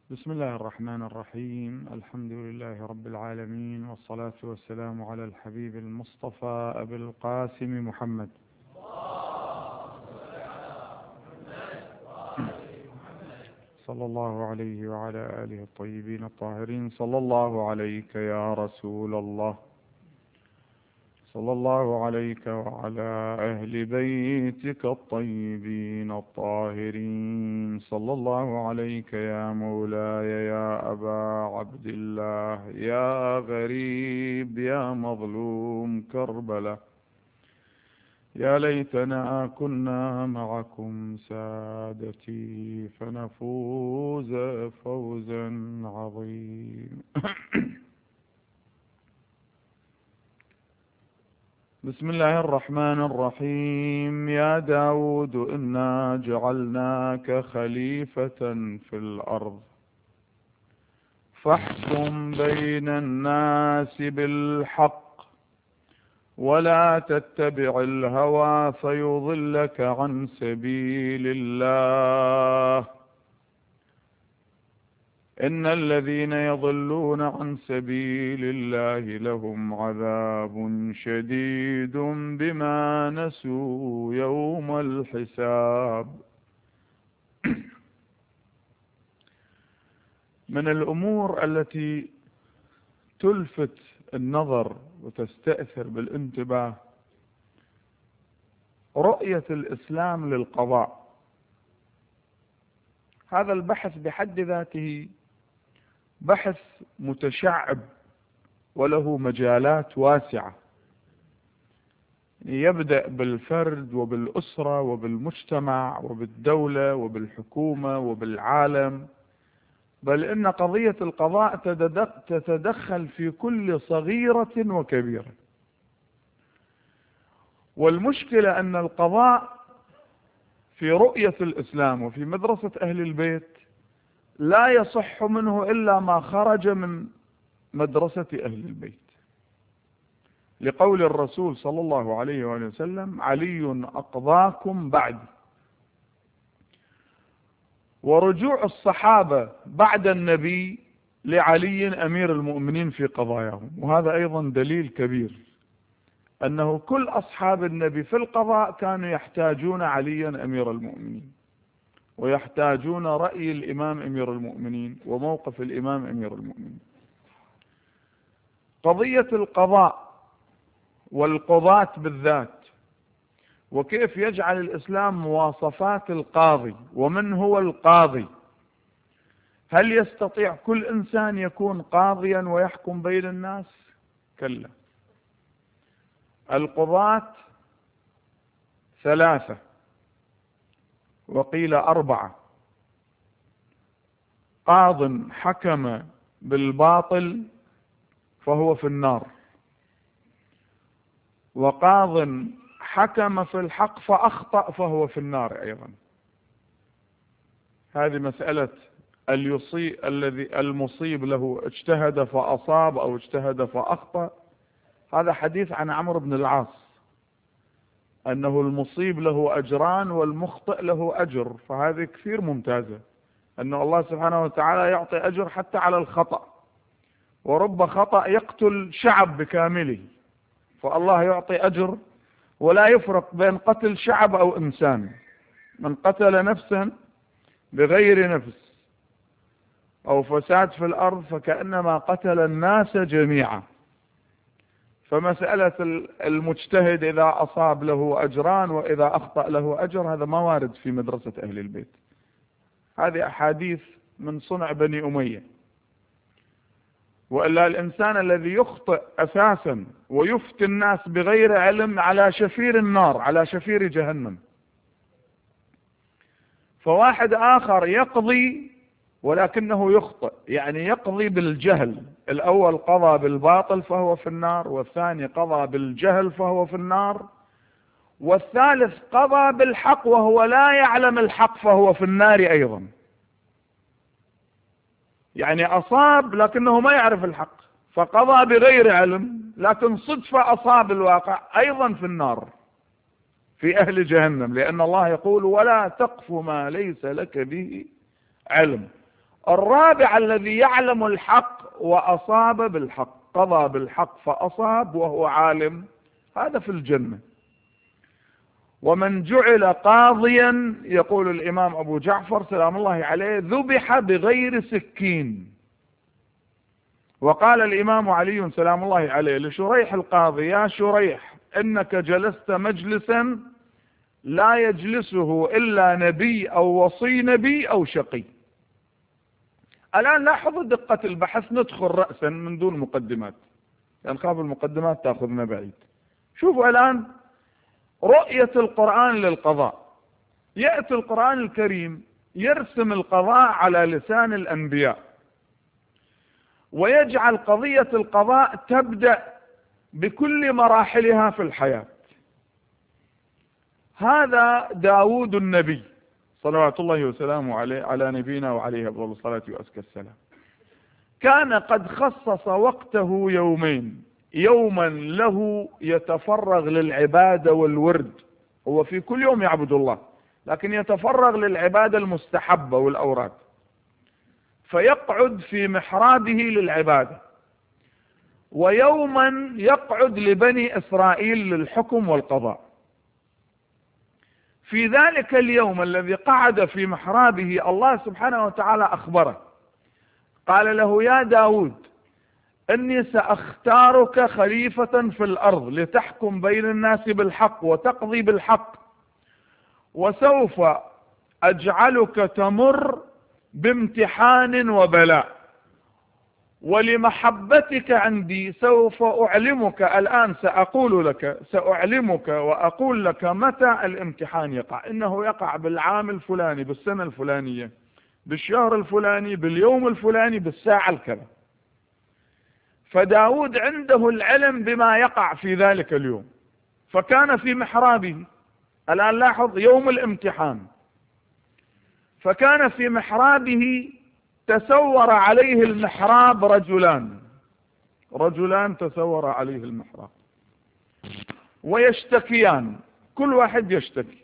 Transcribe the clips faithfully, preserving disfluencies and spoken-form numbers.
بسم الله الرحمن الرحيم. الحمد لله رب العالمين، والصلاة والسلام على الحبيب المصطفى أبي القاسم محمد صلى الله عليه وعلى آله الطيبين الطاهرين. صلى الله عليك يا رسول الله، صلى الله عليك وعلى أهل بيتك الطيبين الطاهرين. صلى الله عليك يا مولاي يا أبا عبد الله، يا غريب يا مظلوم كربلة، يا ليتنا كنا معكم سادتي فنفوز فوزا عظيما. بسم الله الرحمن الرحيم. يا داود إنا جعلناك خليفة في الأرض فاحكم بين الناس بالحق ولا تتبع الهوى فيضلك عن سبيل الله، إن الذين يضلون عن سبيل الله لهم عذاب شديد بما نسوا يوم الحساب. من الأمور التي تلفت النظر وتستأثر بالانتباه رؤية الإسلام للقضاء. هذا البحث بحد ذاته بحث متشعب وله مجالات واسعة، يبدأ بالفرد وبالأسرة وبالمجتمع وبالدولة وبالحكومة وبالعالم، بل إن قضية القضاء تتدخل في كل صغيرة وكبيرة. والمشكلة أن القضاء في رؤية الإسلام وفي مدرسة أهل البيت لا يصح منه إلا ما خرج من مدرسة أهل البيت، لقول الرسول صلى الله عليه وآله وسلم: علي أقضاكم بعدي. ورجوع الصحابة بعد النبي لعلي أمير المؤمنين في قضاياهم، وهذا أيضا دليل كبير أنه كل أصحاب النبي في القضاء كانوا يحتاجون عليا أمير المؤمنين، ويحتاجون رأي الإمام أمير المؤمنين وموقف الإمام أمير المؤمنين. قضية القضاء والقضاة بالذات، وكيف يجعل الإسلام مواصفات القاضي ومن هو القاضي. هل يستطيع كل إنسان يكون قاضيا ويحكم بين الناس؟ كلا. القضاة ثلاثة وقيل أربعة: قاض حكم بالباطل فهو في النار، وقاض حكم في الحق فأخطأ فهو في النار أيضا. هذه مسألة اليصيب الذي المصيب له اجتهد فأصاب أو اجتهد فأخطأ. هذا حديث عن عمرو بن العاص أنه المصيب له أجران والمخطئ له أجر، فهذه كثير ممتازة، أن الله سبحانه وتعالى يعطي أجر حتى على الخطأ، ورب خطأ يقتل شعب بكامله، فالله يعطي أجر ولا يفرق بين قتل شعب أو إنسان. من قتل نفسا بغير نفس أو فساد في الأرض فكأنما قتل الناس جميعا. فمسألة المجتهد إذا أصاب له أجران وإذا أخطأ له أجر، هذا ما وارد في مدرسة أهل البيت. هذه أحاديث من صنع بني أمية. وإلا الإنسان الذي يخطئ أساسا ويفتي الناس بغير علم على شفير النار، على شفير جهنم. فواحد آخر يقضي ولكنه يخطئ، يعني يقضي بالجهل. الأول قضى بالباطل فهو في النار، والثاني قضى بالجهل فهو في النار، والثالث قضى بالحق وهو لا يعلم الحق فهو في النار أيضا. يعني أصاب لكنه ما يعرف الحق، فقضى بغير علم لكن صدفة أصاب الواقع، أيضا في النار، في أهل جهنم. لأن الله يقول: ولا تقف ما ليس لك به علم. الرابع الذي يعلم الحق وأصاب بالحق، قضى بالحق فأصاب وهو عالم، هذا في الجنة. ومن جعل قاضيا، يقول الإمام أبو جعفر سلام الله عليه، ذبح بغير سكين. وقال الإمام علي سلام الله عليه لشريح القاضي: يا شريح، إنك جلست مجلسا لا يجلسه إلا نبي أو وصي نبي أو شقي. الآن لاحظوا دقة البحث، ندخل رأسا من دون مقدمات، لأن خاف المقدمات تأخذنا بعيد. شوفوا الآن رؤية القرآن للقضاء. يأتي القرآن الكريم يرسم القضاء على لسان الأنبياء، ويجعل قضية القضاء تبدأ بكل مراحلها في الحياة. هذا داود النبي صلوات الله وسلامه عليه، على نبينا وعليه أفضل الصلاة وأزكى السلام، كان قد خصص وقته يومين: يوما له يتفرغ للعبادة والورد، هو في كل يوم يعبد الله، لكن يتفرغ للعبادة المستحبة والأوراد، فيقعد في محرابه للعبادة. ويوما يقعد لبني إسرائيل للحكم والقضاء. في ذلك اليوم الذي قعد في محرابه الله سبحانه وتعالى أخبره، قال له: يا داود، إني سأختارك خليفة في الأرض لتحكم بين الناس بالحق وتقضي بالحق، وسوف أجعلك تمر بامتحان وبلاء، ولمحبتك عندي سوف أعلمك، الآن سأقول لك، سأعلمك وأقول لك متى الامتحان يقع. إنه يقع بالعام الفلاني، بالسنة الفلانية، بالشهر الفلاني، باليوم الفلاني، بالساعة الكذا. فداود عنده العلم بما يقع في ذلك اليوم، فكان في محرابه. الآن لاحظ يوم الامتحان، فكان في محرابه، تسور عليه المحراب رجلان رجلان تسور عليه المحراب ويشتكيان، كل واحد يشتكي.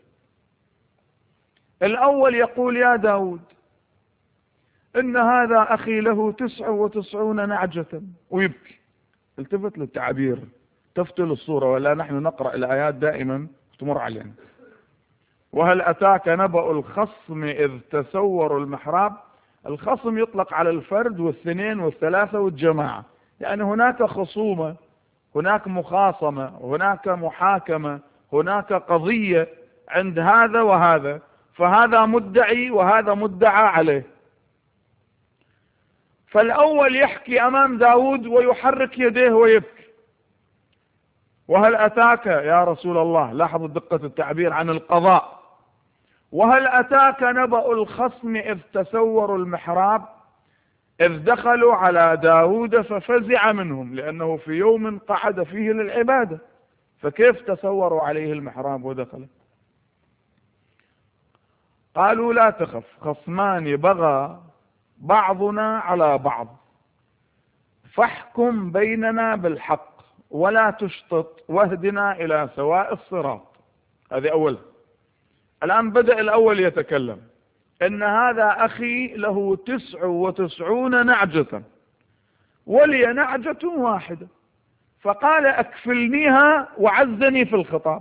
الأول يقول: يا داود، إن هذا أخي له تسع وتسعون نعجة، ويبكي. التفت للتعبير، تفتل الصورة، ولا نحن نقرأ الآيات دائما تمر علينا. وهل أتاك نبأ الخصم إذ تسوروا المحراب؟ الخصم يطلق على الفرد والاثنين والثلاثة والجماعة، يعني هناك خصومة، هناك مخاصمة، هناك محاكمة، هناك قضية عند هذا وهذا، فهذا مدعي وهذا مدعى عليه. فالأول يحكي أمام داود ويحرك يديه ويبكي: وهل أتاك يا رسول الله، لاحظوا دقة التعبير عن القضاء، وهل أتاك نبأ الخصم إذ تسوروا المحراب، إذ دخلوا على داود ففزع منهم، لأنه في يوم قعد فيه للعبادة، فكيف تسوروا عليه المحراب ودخل؟ قالوا: لا تخف، خصمان بغى بعضنا على بعض، فاحكم بيننا بالحق ولا تشطط، واهدنا إلى سواء الصراط. هذه أول. الآن بدأ الأول يتكلم: إن هذا أخي له تسع وتسعون نعجة ولي نعجة واحدة، فقال: أكفلنيها، وعزني في الخطاب،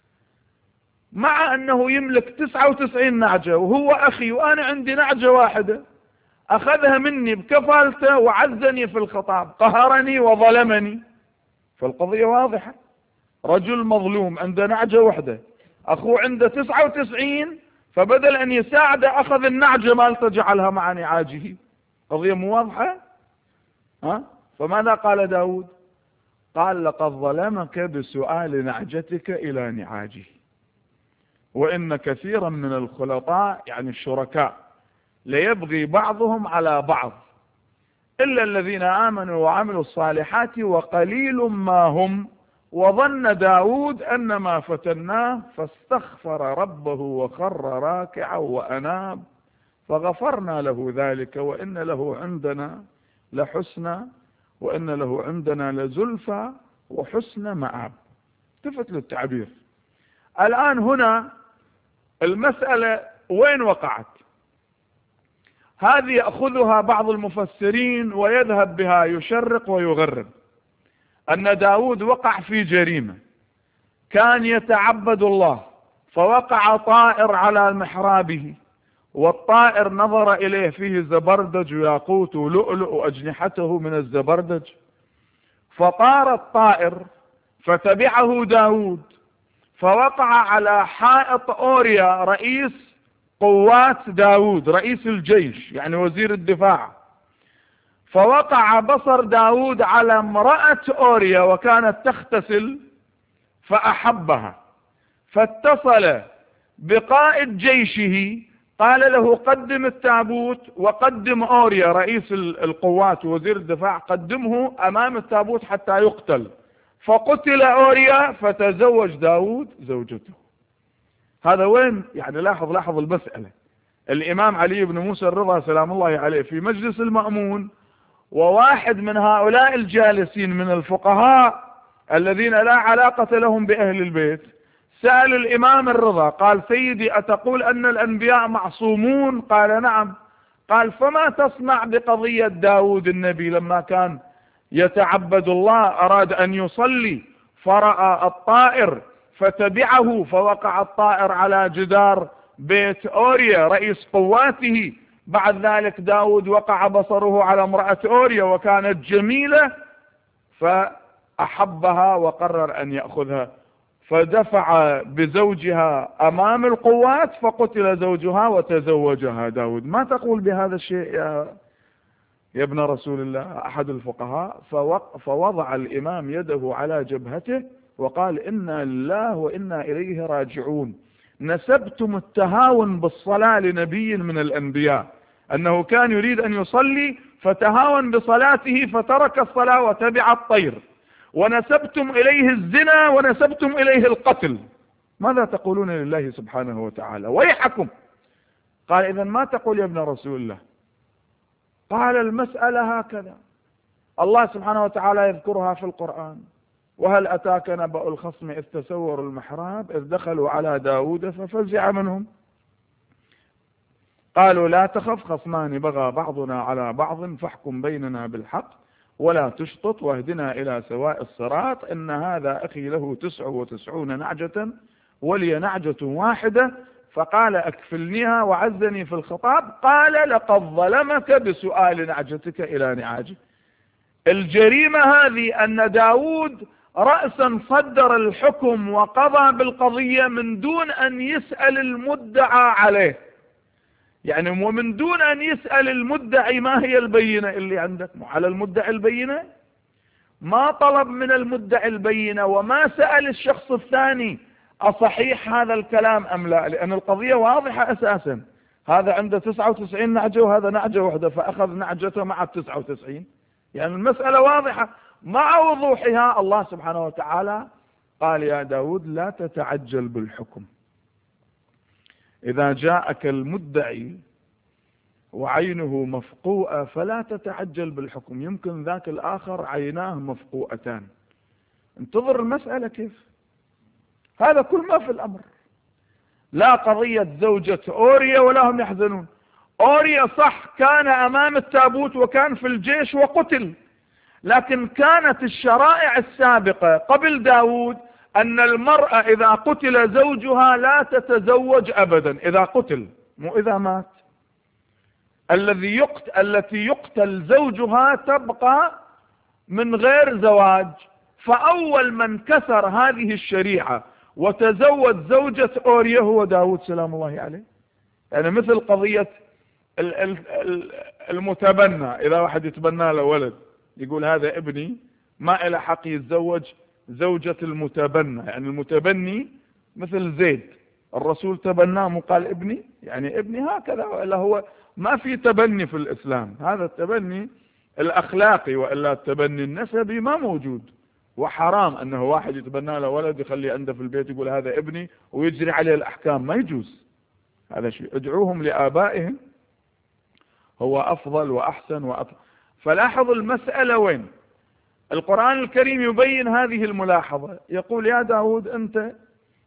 مع أنه يملك تسعة وتسعين نعجة وهو أخي وأنا عندي نعجة واحدة، أخذها مني بكفالته وعزني في الخطاب، قهرني وظلمني. فالقضية واضحة، رجل مظلوم عنده نعجة واحدة، أخوه عنده تسعة وتسعين، فبدل أن يساعده أخذ النعجة مالته جعلها مع نعاجه. قضية مو واضحة؟ ها؟ فماذا قال داود؟ قال: لقد ظلمك بسؤال نعجتك إلى نعاجه، وإن كثيرا من الخلطاء، يعني الشركاء، ليبغي بعضهم على بعض إلا الذين آمنوا وعملوا الصالحات وقليل ما هم. وظن داود أن ما فتناه فاستغفر ربه وخر راكعا وأناب فغفرنا له ذلك وإن له عندنا لحسنى وإن له عندنا لزلفى وحسن مآب. التفت للتعبير. الآن هنا المسألة وين وقعت؟ هذه يأخذها بعض المفسرين ويذهب بها يشرق ويغرب، أن داود وقع في جريمة، كان يتعبد الله فوقع طائر على محرابه، والطائر نظر إليه فيه زبردج وياقوت ولؤلؤ وأجنحته من الزبردج، فطار الطائر فتبعه داود فوقع على حائط أوريا رئيس قوات داود، رئيس الجيش يعني وزير الدفاع. فوقع بصر داود على امرأة أوريا وكانت تغتسل فأحبها، فاتصل بقائد جيشه قال له قدم التابوت وقدم أوريا رئيس القوات ووزير الدفاع، قدمه أمام التابوت حتى يقتل. فقتل أوريا فتزوج داود زوجته. هذا وين يعني؟ لاحظ لاحظ المسألة. الإمام علي بن موسى الرضا سلام الله عليه في مجلس المأمون، وواحد من هؤلاء الجالسين من الفقهاء الذين لا علاقة لهم بأهل البيت سأل الإمام الرضا قال: سيدي أتقول أن الأنبياء معصومون؟ قال: نعم. قال: فما تصنع بقضية داود النبي لما كان يتعبد الله، أراد أن يصلي فرأى الطائر فتبعه فوقع الطائر على جدار بيت أوريا رئيس قواته. بعد ذلك داود وقع بصره على امرأة أوريا وكانت جميلة فأحبها وقرر أن يأخذها، فدفع بزوجها أمام القوات فقتل زوجها وتزوجها داود. ما تقول بهذا الشيء يا يا ابن رسول الله؟ أحد الفقهاء فوضع الإمام يده على جبهته وقال: إنا لله وإنا إليه راجعون. نسبتم التهاون بالصلاة لنبي من الأنبياء، أنه كان يريد أن يصلي فتهاون بصلاته فترك الصلاة وتبع الطير، ونسبتم إليه الزنا ونسبتم إليه القتل. ماذا تقولون لله سبحانه وتعالى؟ ويحكم. قال: إذن ما تقول يا ابن رسول الله؟ قال: المسألة هكذا، الله سبحانه وتعالى يذكرها في القرآن: وهل أتاك نبأ الخصم إذ تسوروا المحراب إذ دخلوا على داود ففزع منهم قالوا لا تخف خصمان بغى بعضنا على بعض فاحكم بيننا بالحق ولا تشطط واهدنا إلى سواء الصراط إن هذا أخي له تسع وتسعون نعجة ولي نعجة واحدة فقال أكفلنيها وعزني في الخطاب قال لقد ظلمك بسؤال نعجتك إلى نعاجه. الجريمة هذه أن داود رأسا صدر الحكم وقضى بالقضية من دون أن يسأل المدعى عليه، يعني ومن دون أن يسأل المدعي ما هي البينة اللي عندك. على المدعي البينة، ما طلب من المدعي البينة وما سأل الشخص الثاني أصحيح هذا الكلام أم لا، لأن القضية واضحة أساسا. هذا عنده تسعة وتسعين نعجة وهذا نعجة واحدة فأخذ نعجته مع التسعة وتسعين، يعني المسألة واضحة. مع وضوحها الله سبحانه وتعالى قال يا داود لا تتعجل بالحكم، إذا جاءك المدعي وعينه مفقوءة فلا تتعجل بالحكم، يمكن ذاك الآخر عيناه مفقوءتان، انتظر المسألة كيف. هذا كل ما في الأمر. لا قضية زوجة أوريا ولا هم يحزنون. أوريا صح كان أمام التابوت وكان في الجيش وقتل، لكن كانت الشرائع السابقة قبل داود أن المرأة إذا قتل زوجها لا تتزوج أبدا إذا قتل، مو إذا مات. الذي يقتل التي يقتل زوجها تبقى من غير زواج. فأول من كسر هذه الشريعة وتزوج زوجة أوريا هو داود سلام الله عليه. يعني مثل قضية المتبنى، إذا واحد يتبنى له ولد يقول هذا ابني، ما إلى حق يتزوج زوجة المتبنى. يعني المتبني مثل زيد، الرسول تبناه مو قال ابني، يعني ابني هكذا، وإلا هو ما في تبني في الإسلام. هذا التبني الأخلاقي، وإلا التبني النسبي ما موجود، وحرام أنه واحد يتبنى له ولد يخليه عنده في البيت يقول هذا ابني ويجري عليه الأحكام، ما يجوز هذا شيء. ادعوهم لآبائهم هو أفضل وأحسن وأطهر. فلاحظ المسألة وين. القرآن الكريم يبين هذه الملاحظة، يقول يا داود أنت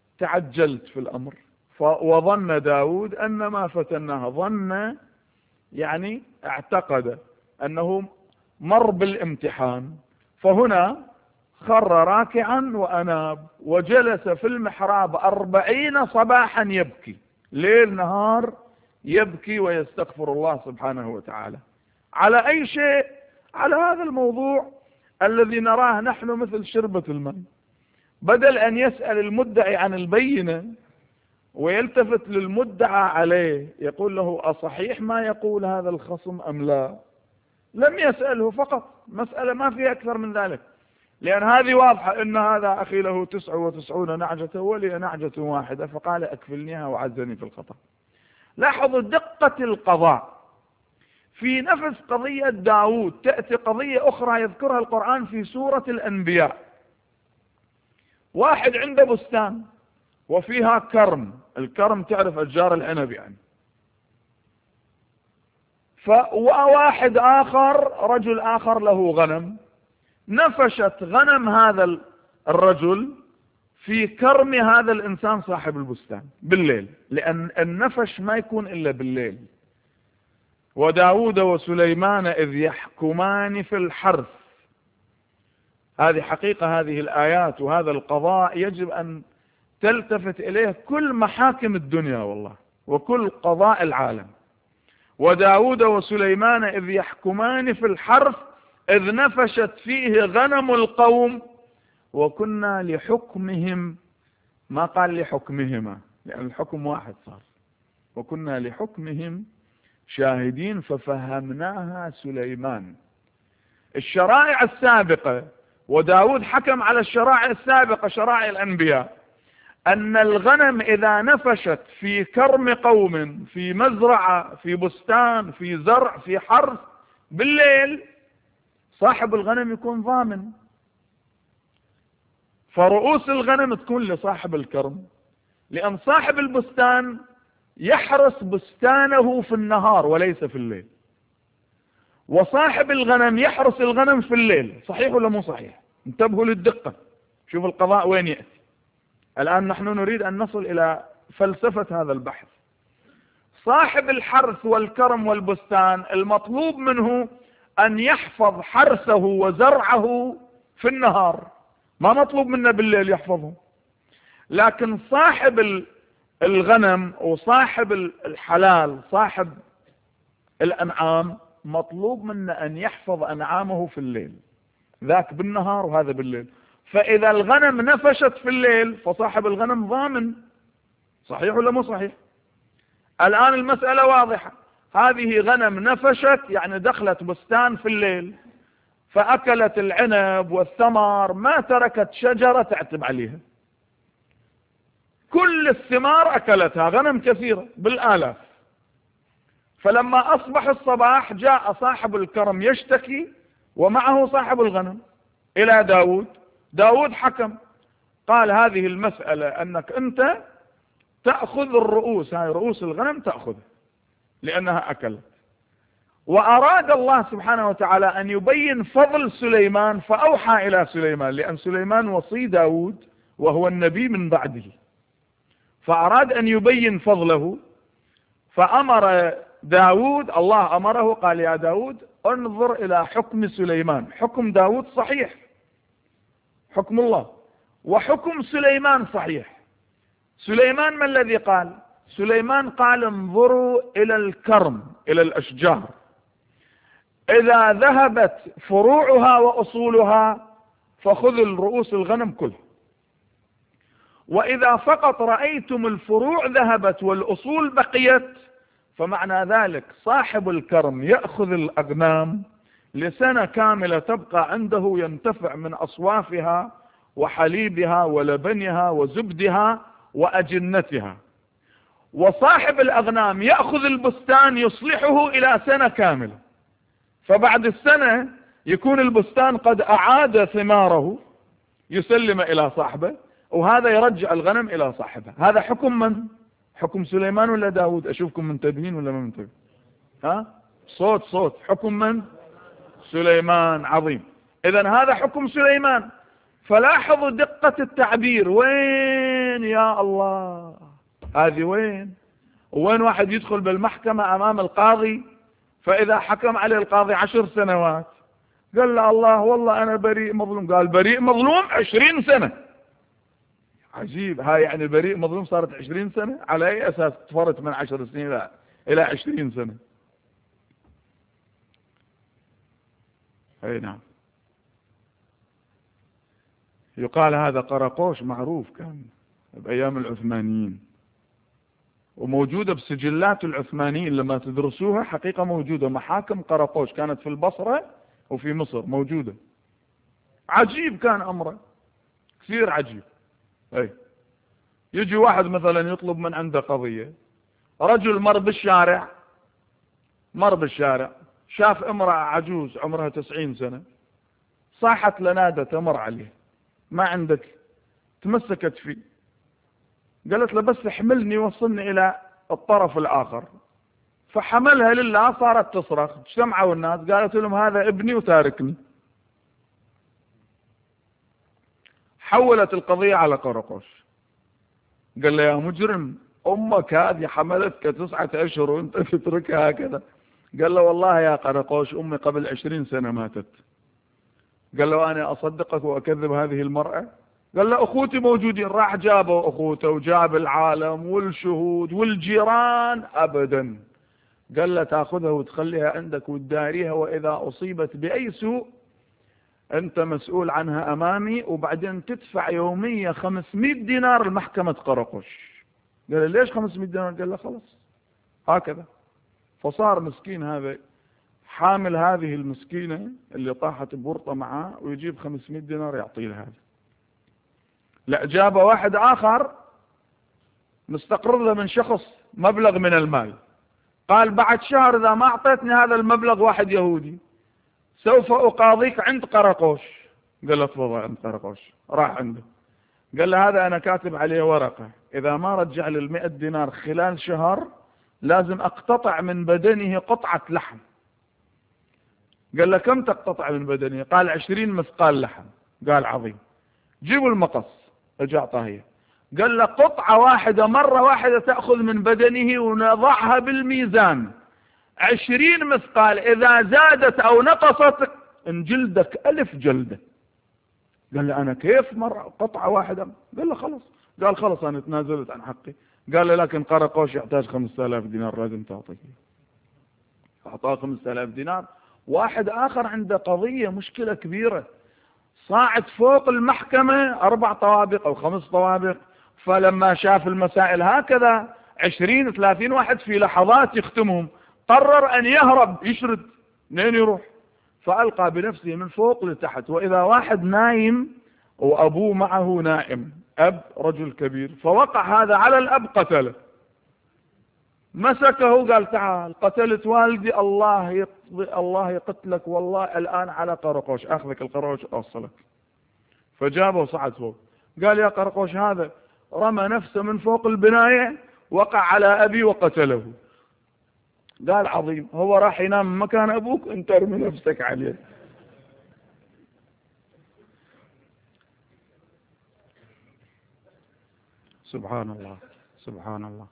تعجلت في الأمر، وظن داود أن ما فتناه. ظن يعني اعتقد أنه مر بالامتحان، فهنا خر راكعا وأناب وجلس في المحراب أربعين صباحا يبكي، ليل نهار يبكي ويستغفر الله سبحانه وتعالى. على أي شيء؟ على هذا الموضوع الذي نراه نحن مثل شربة الماء. بدل أن يسأل المدعي عن البينة ويلتفت للمدعى عليه يقول له أصحيح ما يقول هذا الخصم أم لا، لم يسأله فقط، مسألة ما فيها أكثر من ذلك، لأن هذه واضحة إن هذا أخي له تسع وتسعون نعجة ولي نعجة واحدة فقال أكفلنيها وعزني في الخطأ. لاحظوا دقة القضاء في نفس قضية داود. تأتي قضية أخرى يذكرها القرآن في سورة الأنبياء. واحد عنده بستان وفيها كرم، الكرم تعرف أشجار العنب يعني. فواحد آخر رجل آخر له غنم، نفشت غنم هذا الرجل في كرم هذا الإنسان صاحب البستان بالليل، لأن النفش ما يكون إلا بالليل. وداود وسليمان إذ يحكمان في الحرث. هذه حقيقة هذه الآيات وهذا القضاء يجب أن تلتفت إليه كل محاكم الدنيا والله وكل قضاء العالم. وداود وسليمان إذ يحكمان في الحرث إذ نفشت فيه غنم القوم وكنا لحكمهم، ما قال لحكمهما لأن الحكم واحد صار، وكنا لحكمهم شاهدين ففهمناها سليمان. الشرائع السابقة، وداود حكم على الشرائع السابقة شرائع الأنبياء، أن الغنم إذا نفشت في كرم قوم في مزرعة في بستان في زرع في حرث بالليل صاحب الغنم يكون ضامن، فرؤوس الغنم تكون لصاحب الكرم، لأن صاحب البستان يحرس بستانه في النهار وليس في الليل، وصاحب الغنم يحرس الغنم في الليل. صحيح ولا مو صحيح؟ انتبهوا للدقة، شوف القضاء وين يأتي. الآن نحن نريد أن نصل إلى فلسفة هذا البحث. صاحب الحرث والكرم والبستان المطلوب منه أن يحفظ حرثه وزرعه في النهار، ما مطلوب منه بالليل يحفظه. لكن صاحب الغنم وصاحب الحلال صاحب الأنعام مطلوب منه أن يحفظ أنعامه في الليل، ذاك بالنهار وهذا بالليل. فإذا الغنم نفشت في الليل فصاحب الغنم ضامن. صحيح ولا مو صحيح؟ الآن المسألة واضحة. هذه غنم نفشت يعني دخلت بستان في الليل فأكلت العنب والثمر، ما تركت شجرة تعتب عليها، كل الثمار أكلتها، غنم كثيرة بالآلاف. فلما أصبح الصباح جاء صاحب الكرم يشتكي ومعه صاحب الغنم إلى داود. داود حكم قال هذه المسألة أنك أنت تأخذ الرؤوس، هاي رؤوس الغنم تأخذ لأنها أكلت. وأراد الله سبحانه وتعالى أن يبين فضل سليمان فأوحى إلى سليمان، لأن سليمان وصي داود وهو النبي من بعده، فأراد أن يبين فضله فأمر داود، الله أمره قال يا داود انظر إلى حكم سليمان. حكم داود صحيح، حكم الله، وحكم سليمان صحيح. سليمان ما الذي قال؟ سليمان قال انظروا إلى الكرم، إلى الأشجار، إذا ذهبت فروعها وأصولها فخذوا الرؤوس الغنم كلها، وإذا فقط رأيتم الفروع ذهبت والأصول بقيت فمعنى ذلك صاحب الكرم يأخذ الأغنام لسنة كاملة تبقى عنده، ينتفع من أصوافها وحليبها ولبنها وزبدها وأجنتها. وصاحب الأغنام يأخذ البستان يصلحه إلى سنة كاملة، فبعد السنة يكون البستان قد أعاد ثماره يسلم إلى صاحبه، وهذا يرجع الغنم إلى صاحبه. هذا حكم من؟ حكم سليمان ولا داود؟ أشوفكم منتبهين ولا ما منتبهين؟ ها؟ صوت صوت. حكم من؟ سليمان. عظيم. إذن هذا حكم سليمان. فلاحظوا دقة التعبير. وين يا الله؟ هذه وين؟ وين واحد يدخل بالمحكمة أمام القاضي فإذا حكم عليه القاضي عشر سنوات قال له الله والله أنا بريء مظلوم، قال بريء مظلوم عشرين سنة. عجيب، هاي يعني بريء مظلوم صارت عشرين سنة، على أي أساس تفرت من عشر سنين إلى عشرين سنة؟ أي نعم. يقال هذا قرقوش معروف كان بأيام العثمانيين، وموجودة بسجلات العثمانيين لما تدرسوها حقيقة موجودة. محاكم قرقوش كانت في البصرة وفي مصر موجودة. عجيب كان أمره، كثير عجيب. أي يجي واحد مثلا يطلب من عنده قضية، رجل مر بالشارع مر بالشارع شاف امرأة عجوز عمرها تسعين سنة، صاحت لنادة تمر عليه، ما عندك؟ تمسكت فيه، قالت له بس احملني وصلني إلى الطرف الآخر، فحملها لله، صارت تصرخ، اجتمعوا الناس، قالت لهم هذا ابني وتاركني. حولت القضية على قرقوش، قال له يا مجرم، أمك هذه حملتك تسعة أشهر وانت تتركها هكذا. قال له والله يا قرقوش أمي قبل عشرين سنة ماتت. قال له أنا أصدقك وأكذب هذه المرأة؟ قال له أخوتي موجودين. راح جابوا أخوته وجاب العالم والشهود والجيران، أبدا. قال له تأخذها وتخليها عندك وتداريها، وإذا أصيبت بأي سوء أنت مسؤول عنها أمامي، وبعدين تدفع يومية خمسمائة دينار لمحكمة قرقوش. قال له ليش خمسمائة دينار؟ قال له خلاص هكذا. فصار مسكين هذا حامل هذه المسكينة اللي طاحت بورطة معاه، ويجيب خمسمائة دينار يعطي لها. لا، جاب واحد آخر مستقر له من شخص مبلغ من المال، قال بعد شهر إذا ما أعطيتني هذا المبلغ، واحد يهودي، سوف أقاضيك عند قرقوش. قال له تفضل عند قرقوش. راح عنده، قال له هذا أنا كاتب عليه ورقة، إذا ما رجع لي المئة دينار خلال شهر لازم أقتطع من بدنه قطعة لحم. قال له كم تقتطع من بدنه؟ قال عشرين مثقال لحم. قال عظيم، جيبوا المقص. اجى اعطاه، قال له قطعة واحدة مرة واحدة تأخذ من بدنه ونضعها بالميزان، عشرين مثقال، إذا زادت أو نقصت انجلدك ألف جلدة. قال له أنا كيف مرة قطعة واحدة؟ قال له خلص. قال خلص أنا تنازلت عن حقي. قال له لكن قرقوش يحتاج خمسة آلاف دينار لازم تعطيه. أعطاه خمسة آلاف دينار. واحد آخر عنده قضية مشكلة كبيرة، صاعد فوق المحكمة أربع طوابق أو خمس طوابق، فلما شاف المسائل هكذا عشرين ثلاثين واحد في لحظات يختمهم، قرر أن يهرب، يشرد. منين يروح؟ فألقى بنفسه من فوق لتحت، وإذا واحد نايم وأبوه معه نائم، أب رجل كبير، فوقع هذا على الأب قتله. مسكه قال تعال قتلت والدي، الله يقضي الله يقتلك والله الآن على قرقوش، أخذك القرقوش أوصلك. فجابه وصعد فوق، قال يا قرقوش هذا رمى نفسه من فوق البناية، وقع على أبي وقتله. قال عظيم، هو راح ينام مكان أبوك أنت ارمي نفسك عليه. سبحان الله سبحان الله.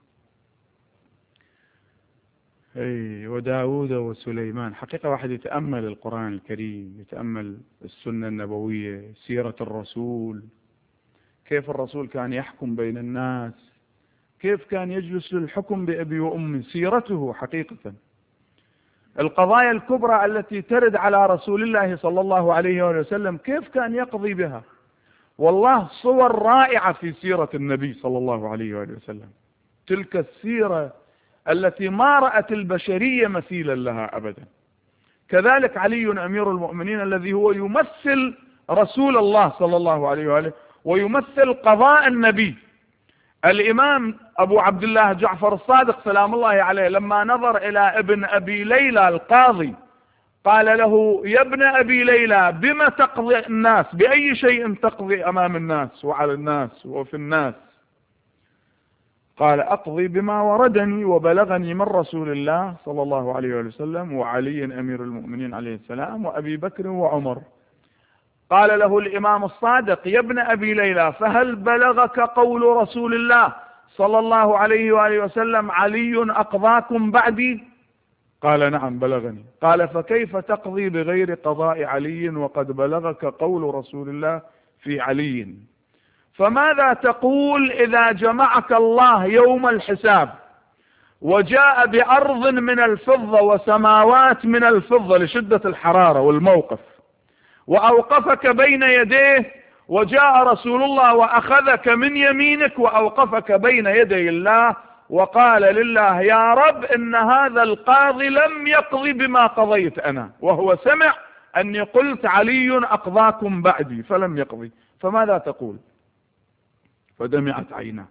اي وداود وسليمان. حقيقة واحد يتأمل القرآن الكريم، يتأمل السنة النبوية، سيرة الرسول، كيف الرسول كان يحكم بين الناس، كيف كان يجلس للحكم بأبي وأمي، سيرته حقيقة. القضايا الكبرى التي ترد على رسول الله صلى الله عليه وسلم كيف كان يقضي بها. والله صور رائعة في سيرة النبي صلى الله عليه وسلم، تلك السيرة التي ما رأت البشرية مثيلا لها أبدا. كذلك علي أمير المؤمنين الذي هو يمثل رسول الله صلى الله عليه وآله ويمثل قضاء النبي. الإمام أبو عبد الله جعفر الصادق سلام الله عليه لما نظر إلى ابن أبي ليلى القاضي قال له يا ابن أبي ليلى بما تقضي الناس، بأي شيء تقضي أمام الناس وعلى الناس وفي الناس؟ قال أقضي بما وردني وبلغني من رسول الله صلى الله عليه وسلم وعلي أمير المؤمنين عليه السلام وأبي بكر وعمر. قال له الإمام الصادق يا ابن أبي ليلى فهل بلغك قول رسول الله صلى الله عليه وآله وسلم علي أقضاكم بعدي؟ قال نعم بلغني. قال فكيف تقضي بغير قضاء علي وقد بلغك قول رسول الله في علي؟ فماذا تقول إذا جمعك الله يوم الحساب وجاء بأرض من الفضة وسماوات من الفضة لشدة الحرارة والموقف، وأوقفك بين يديه، وجاء رسول الله وأخذك من يمينك وأوقفك بين يدي الله وقال لله يا رب إن هذا القاضي لم يقضي بما قضيت أنا، وهو سمع أني قلت علي أقضاكم بعدي فلم يقضي، فماذا تقول؟ فدمعت عيناه.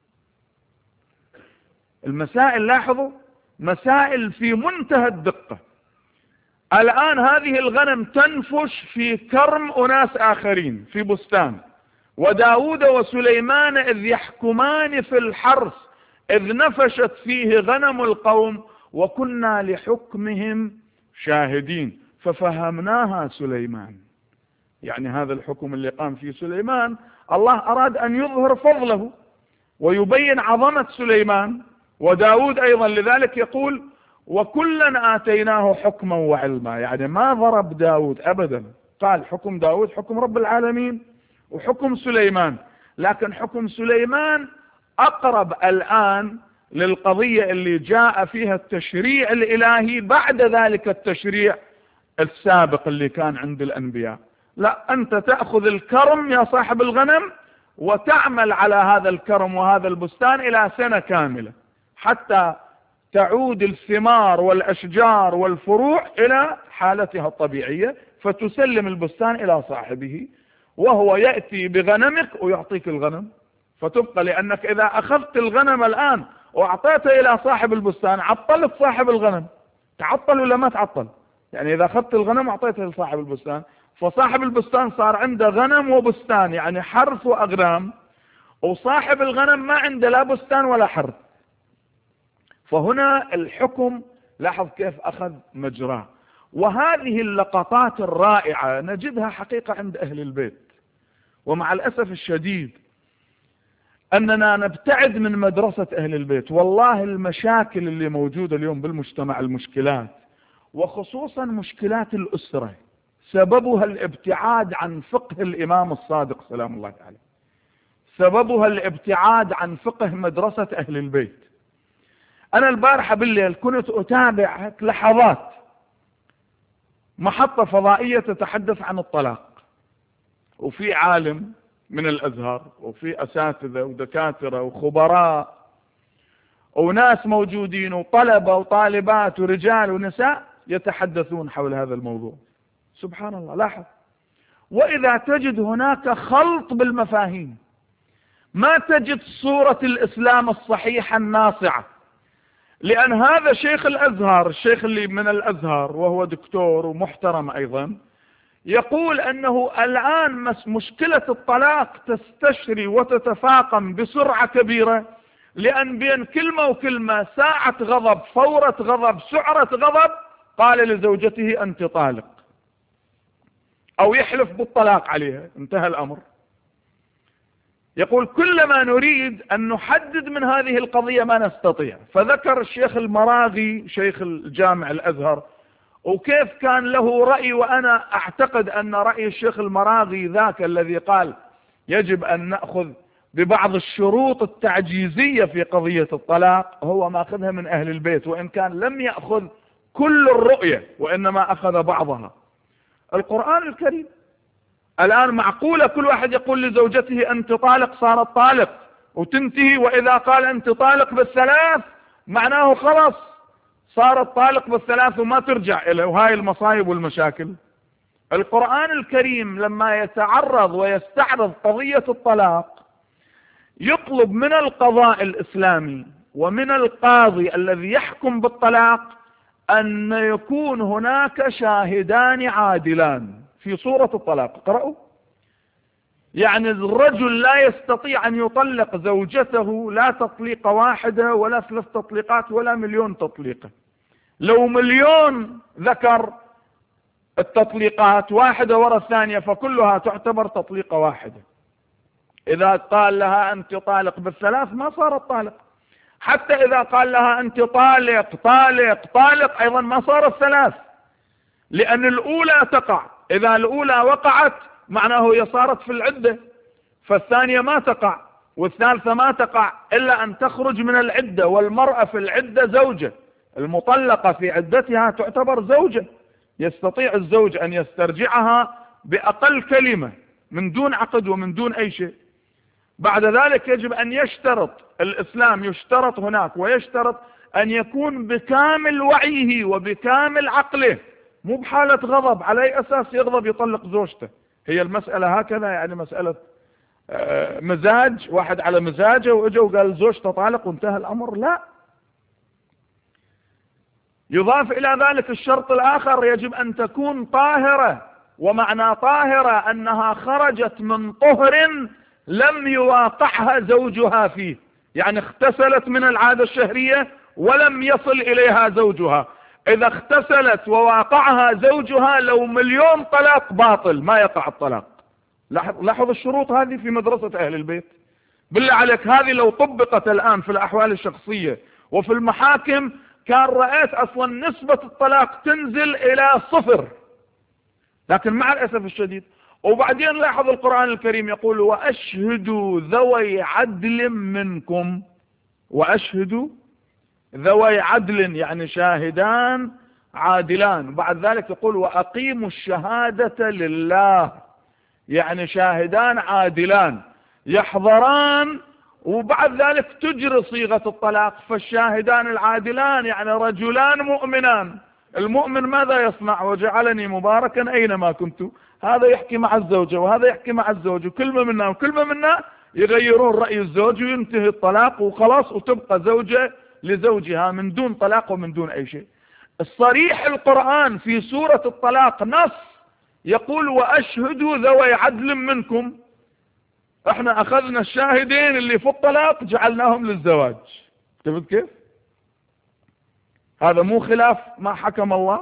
المسائل لاحظوا مسائل في منتهى الدقة. الآن هذه الغنم تنفش في كرم أناس آخرين في بستان، وداود وسليمان إذ يحكمان في الحرث إذ نفشت فيه غنم القوم وكنا لحكمهم شاهدين ففهمناها سليمان. يعني هذا الحكم اللي قام فيه سليمان الله أراد أن يظهر فضله ويبين عظمة سليمان وداود أيضا، لذلك يقول وكلا آتيناه حكما وعلما. يعني ما ضرب داود أبدا، قال حكم داود حكم رب العالمين وحكم سليمان، لكن حكم سليمان أقرب الآن للقضية اللي جاء فيها التشريع الإلهي بعد ذلك التشريع السابق اللي كان عند الأنبياء. لا، أنت تأخذ الكرم يا صاحب الغنم وتعمل على هذا الكرم وهذا البستان إلى سنة كاملة حتى تعود الثمار والأشجار والفروع إلى حالتها الطبيعية، فتسلم البستان إلى صاحبه وهو يأتي بغنمك ويعطيك الغنم فتبقى. لأنك إذا أخذت الغنم الآن وأعطيته إلى صاحب البستان عطلت صاحب الغنم. تعطل ولا ما تعطل؟ يعني إذا أخذت الغنم وأعطيته لصاحب البستان فصاحب البستان صار عنده غنم وبستان، يعني حرث وأغنام، وصاحب الغنم ما عنده لا بستان ولا حرث. فهنا الحكم لاحظ كيف أخذ مجراه. وهذه اللقطات الرائعة نجدها حقيقة عند أهل البيت، ومع الأسف الشديد أننا نبتعد من مدرسة أهل البيت. والله المشاكل اللي موجودة اليوم بالمجتمع، المشكلات وخصوصا مشكلات الأسرة، سببها الابتعاد عن فقه الإمام الصادق سلام الله عليه، سببها الابتعاد عن فقه مدرسة أهل البيت. أنا البارحة بالليل كنت أتابع لحظات محطة فضائية تتحدث عن الطلاق، وفي عالم من الأزهر وفي أساتذة ودكاترة وخبراء وناس موجودين وطلبة وطالبات ورجال ونساء يتحدثون حول هذا الموضوع. سبحان الله، لاحظ. وإذا تجد هناك خلط بالمفاهيم، ما تجد صورة الإسلام الصحيحة الناصعة، لأن هذا شيخ الأزهر، الشيخ اللي من الأزهر وهو دكتور ومحترم أيضا، يقول أنه الآن مشكلة الطلاق تستشري وتتفاقم بسرعة كبيرة، لأن بين كلمة وكلمة ساعة غضب، فورة غضب، سعرة غضب، قال لزوجته أنت طالق، أو يحلف بالطلاق عليها، انتهى الأمر. يقول كلما نريد أن نحدد من هذه القضية ما نستطيع. فذكر الشيخ المراغي شيخ الجامع الأزهر وكيف كان له رأي، وأنا أعتقد أن رأي الشيخ المراغي ذاك الذي قال يجب أن نأخذ ببعض الشروط التعجيزية في قضية الطلاق هو ما أخذها من أهل البيت، وإن كان لم يأخذ كل الرؤية وإنما أخذ بعضها. القرآن الكريم الآن معقولة كل واحد يقول لزوجته أنت طالق صارت طالق وتنتهي، وإذا قال أنت طالق بالثلاث معناه خلاص صارت طالق بالثلاث وما ترجع إليه، وهاي المصايب والمشاكل. القرآن الكريم لما يتعرض ويستعرض قضية الطلاق يطلب من القضاء الإسلامي ومن القاضي الذي يحكم بالطلاق أن يكون هناك شاهدان عادلان في صورة الطلاق. اقرأوا. يعني الرجل لا يستطيع أن يطلق زوجته لا تطليق واحدة ولا ثلاث تطليقات ولا مليون تطليقة. لو مليون ذكر التطليقات واحدة وراء الثانية فكلها تعتبر تطليقة واحدة. إذا قال لها أنت طالق بالثلاث ما صارت طالق. حتى إذا قال لها أنت طالق طالق طالق أيضا ما صارت ثلاث، لأن الأولى تقع، إذا الأولى وقعت معناه هي صارت في العدة، فالثانية ما تقع والثالثة ما تقع إلا أن تخرج من العدة، والمرأة في العدة زوجة، المطلقة في عدتها تعتبر زوجة، يستطيع الزوج أن يسترجعها بأقل كلمة من دون عقد ومن دون أي شيء. بعد ذلك يجب أن يشترط الإسلام، يشترط هناك ويشترط أن يكون بكامل وعيه وبكامل عقله، مو بحالة غضب، على أي أساس يغضب يطلق زوجته؟ هي المسألة هكذا يعني مسألة مزاج، واحد على مزاجه وإجا وقال زوجته طالق وانتهى الأمر؟ لا. يضاف إلى ذلك الشرط الآخر، يجب أن تكون طاهرة، ومعنى طاهرة أنها خرجت من طهر لم يواقعها زوجها فيه، يعني اغتسلت من العادة الشهرية ولم يصل إليها زوجها. إذا اغتسلت وواقعها زوجها لو مليون طلاق باطل ما يقع الطلاق. لاحظ الشروط هذه في مدرسة أهل البيت. بالله عليك هذه لو طبقت الآن في الأحوال الشخصية وفي المحاكم كان رأيت أصلا نسبة الطلاق تنزل إلى صفر، لكن مع الأسف الشديد. وبعدين لاحظ القرآن الكريم يقول وأشهدوا ذوي عدل منكم، وأشهدوا ذوي عدل يعني شاهدان عادلان. بعد ذلك يقول وأقيموا الشهادة لله، يعني شاهدان عادلان يحضران، وبعد ذلك تجري صيغة الطلاق. فالشاهدان العادلان يعني رجلان مؤمنان. المؤمن ماذا يصنع؟ وجعلني مباركا أينما كنت. هذا يحكي مع الزوجة وهذا يحكي مع الزوج، وكلمة منا وكلمة منا يغيرون رأي الزوج وينتهي الطلاق وخلاص، وتبقى زوجة لزوجها من دون طلاق ومن دون أي شيء. الصريح القرآن في سورة الطلاق نص يقول وأشهدوا ذوي عدل منكم. احنا أخذنا الشاهدين اللي في الطلاق جعلناهم للزواج. شفت كيف؟ هذا مو خلاف ما حكم الله.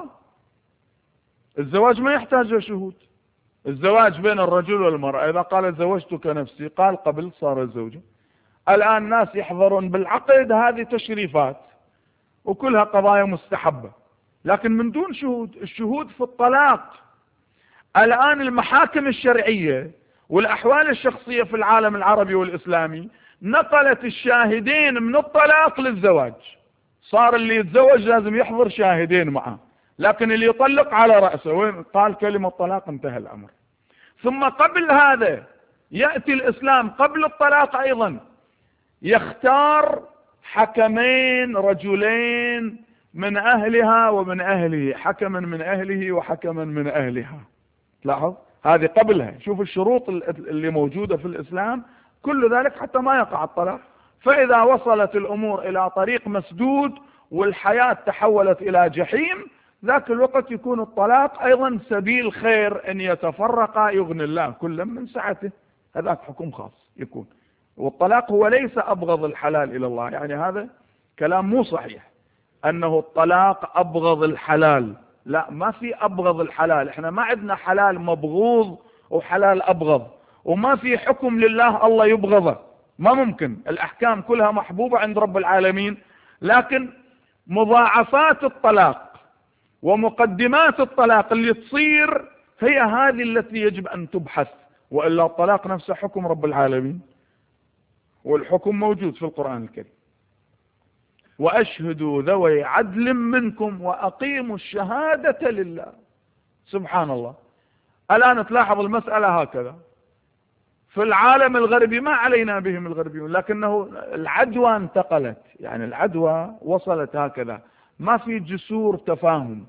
الزواج ما يحتاج شهود. الزواج بين الرجل والمرأة إذا قال زوجتك نفسي قال قبل صار الزوجة. الآن الناس يحضرون بالعقد، هذه تشريفات وكلها قضايا مستحبة، لكن من دون شهود. الشهود في الطلاق الآن المحاكم الشرعية والأحوال الشخصية في العالم العربي والإسلامي نقلت الشاهدين من الطلاق للزواج. صار اللي يتزوج لازم يحضر شاهدين معه، لكن اللي يطلق على رأسه، وين قال كلمة طلاق انتهى الأمر. ثم قبل هذا يأتي الإسلام قبل الطلاق أيضا يختار حكمين رجلين من أهلها ومن أهله، حكما من أهله وحكما من أهلها. لاحظ هذه قبلها. شوف الشروط اللي موجودة في الإسلام، كل ذلك حتى ما يقع الطلاق. فإذا وصلت الأمور إلى طريق مسدود والحياة تحولت إلى جحيم، ذاك الوقت يكون الطلاق أيضا سبيل خير، أن يتفرق يغني الله كل من سعته. هذاك حكم خاص يكون. والطلاق هو ليس أبغض الحلال إلى الله، يعني هذا كلام مو صحيح أنه الطلاق أبغض الحلال. لا، ما في أبغض الحلال. احنا ما عندنا حلال مبغوض وحلال أبغض، وما في حكم لله الله يبغضه، ما ممكن. الأحكام كلها محبوبة عند رب العالمين، لكن مضاعفات الطلاق ومقدمات الطلاق اللي تصير هي هذه التي يجب أن تبحث، وإلا الطلاق نفسه حكم رب العالمين، والحكم موجود في القرآن الكريم. وأشهدوا ذوي عدل منكم وأقيموا الشهادة لله. سبحان الله. الآن تلاحظ المسألة هكذا في العالم الغربي، ما علينا بهم الغربيون، لكنه العدوى انتقلت، يعني العدوى وصلت هكذا. ما في جسور تفاهم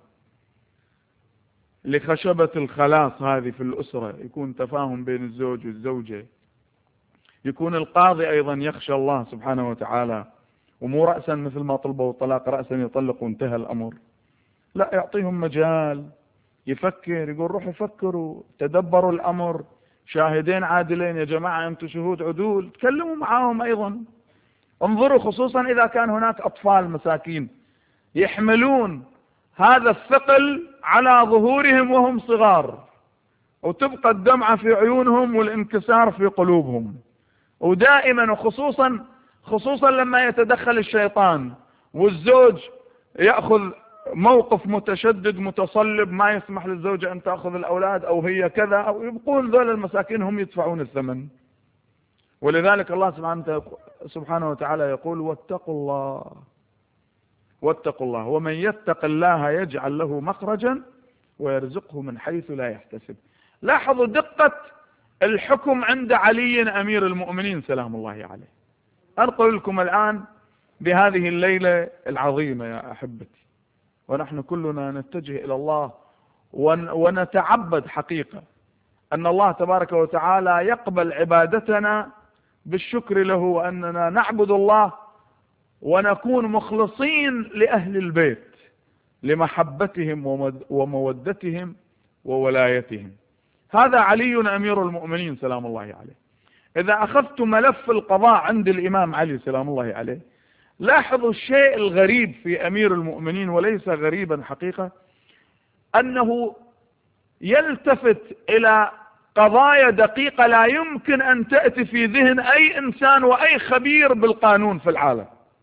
لخشبة الخلاص هذه في الأسرة، يكون تفاهم بين الزوج والزوجة، يكون القاضي أيضا يخشى الله سبحانه وتعالى، ومو رأسا مثل ما طلبوا الطلاق رأسا يطلق وانتهى الأمر. لا، يعطيهم مجال يفكر، يقول روحوا فكروا تدبروا الأمر، شاهدين عادلين يا جماعة، أنتم شهود عدول، تكلموا معاهم أيضا. انظروا خصوصا إذا كان هناك أطفال مساكين يحملون هذا الثقل على ظهورهم وهم صغار، وتبقى الدمعة في عيونهم والانكسار في قلوبهم. ودائما وخصوصا خصوصا لما يتدخل الشيطان والزوج يأخذ موقف متشدد متصلب، ما يسمح للزوجة أن تأخذ الأولاد أو هي كذا، أو يبقون ذول المساكين هم يدفعون الثمن. ولذلك الله سبحانه وتعالى يقول واتقوا الله واتقوا الله ومن يتق الله يجعل له مخرجا ويرزقه من حيث لا يحتسب. لاحظوا دقة الحكم عند علي أمير المؤمنين سلام الله عليه. أنقل لكم الآن بهذه الليلة العظيمة يا أحبتي، ونحن كلنا نتجه إلى الله ونتعبد حقيقة أن الله تبارك وتعالى يقبل عبادتنا بالشكر له، وأننا نعبد الله ونكون مخلصين لأهل البيت لمحبتهم ومودتهم وولايتهم. هذا علي أمير المؤمنين سلام الله عليه. إذا أخذت ملف القضاء عند الإمام علي سلام الله عليه، لاحظوا الشيء الغريب في أمير المؤمنين وليس غريبا حقيقة، أنه يلتفت إلى قضايا دقيقة لا يمكن أن تأتي في ذهن أي إنسان وأي خبير بالقانون في العالم.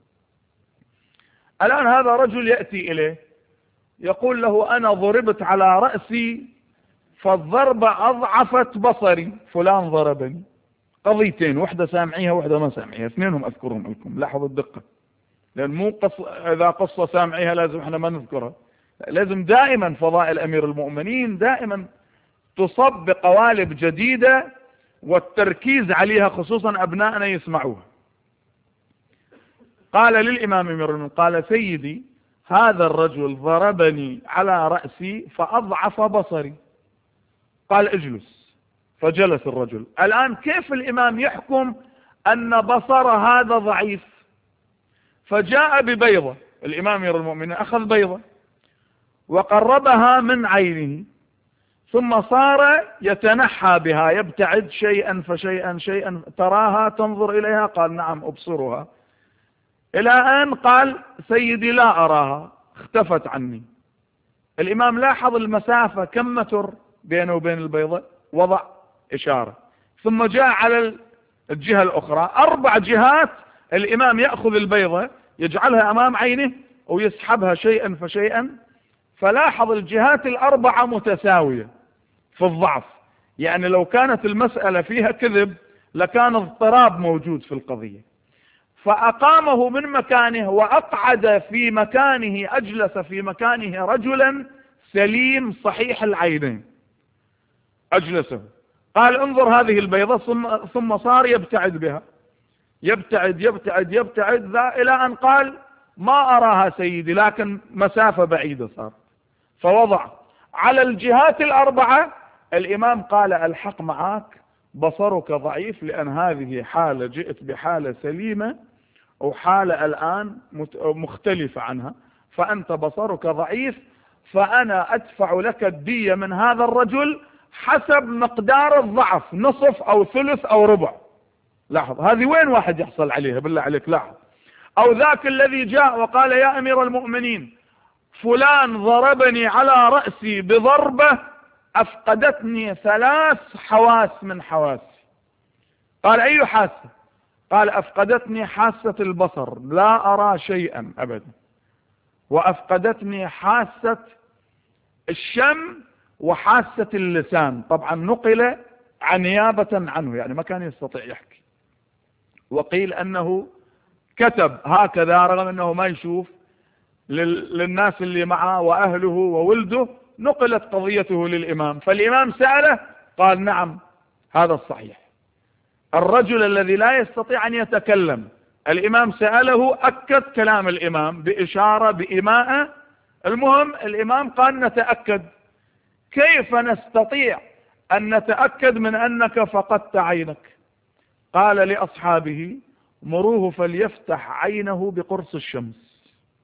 الآن هذا رجل يأتي إليه يقول له أنا ضربت على رأسي فالضربة أضعفت بصري، فلان ضربني. قضيتين، واحدة سامعيها واحدة ما سامعيها، اثنينهم أذكرهم لكم. لاحظوا الدقة، لأن مو قص... إذا قصة سامعيها لازم احنا ما نذكرها، لازم دائما فضائل أمير المؤمنين دائما تصب بقوالب جديدة والتركيز عليها، خصوصا أبنائنا يسمعوها. قال للإمام أمير المؤمنين قال سيدي هذا الرجل ضربني على رأسي فأضعف بصري. قال اجلس، فجلس الرجل. الآن كيف الإمام يحكم أن بصر هذا ضعيف؟ فجاء ببيضة، الإمام أمير المؤمنين أخذ بيضة وقربها من عينه، ثم صار يتنحى بها يبتعد شيئا فشيئا شيئا. تراها تنظر إليها؟ قال نعم أبصرها. إلى أن قال سيدي لا أراها، اختفت عني. الإمام لاحظ المسافة كم متر بينه وبين البيضة، وضع إشارة، ثم جاء على الجهة الأخرى. أربع جهات الإمام يأخذ البيضة يجعلها أمام عينه ويسحبها شيئا فشيئا، فلاحظ الجهات الأربعة متساوية في الضعف. يعني لو كانت المسألة فيها كذب لكان اضطراب موجود في القضية. فأقامه من مكانه وأقعد في مكانه، أجلس في مكانه رجلا سليم صحيح العينين، أجلسه. قال انظر هذه البيضة، ثم, ثم صار يبتعد بها، يبتعد يبتعد يبتعد ذا إلى أن قال ما أراها سيدي، لكن مسافة بعيدة صار. فوضع على الجهات الأربعة. الإمام قال الحق معك، بصرك ضعيف، لأن هذه حالة جئت بحالة سليمة وحالة الآن مختلفة عنها، فأنت بصرك ضعيف، فأنا أدفع لك الدية من هذا الرجل حسب مقدار الضعف، نصف أو ثلث أو ربع. لاحظ هذه وين واحد يحصل عليها بالله عليك؟ لاحظ. أو ذاك الذي جاء وقال يا أمير المؤمنين فلان ضربني على رأسي بضربة أفقدتني ثلاث حواس من حواسي. قال أي حاسة؟ قال أفقدتني حاسة البصر، لا أرى شيئا أبدا، وأفقدتني حاسة الشم وحاسة اللسان. طبعا نقل عن نيابة عنه، يعني ما كان يستطيع يحكي. وقيل أنه كتب هكذا رغم أنه ما يشوف للناس اللي معه وأهله وولده. نقلت قضيته للإمام، فالإمام سأله قال نعم هذا الصحيح. الرجل الذي لا يستطيع أن يتكلم الإمام سأله، أكد كلام الإمام بإشارة بإيماءة. المهم الإمام قال نتأكد. كيف نستطيع أن نتأكد من أنك فقدت عينك؟ قال لأصحابه مروه فليفتح عينه بقرص الشمس.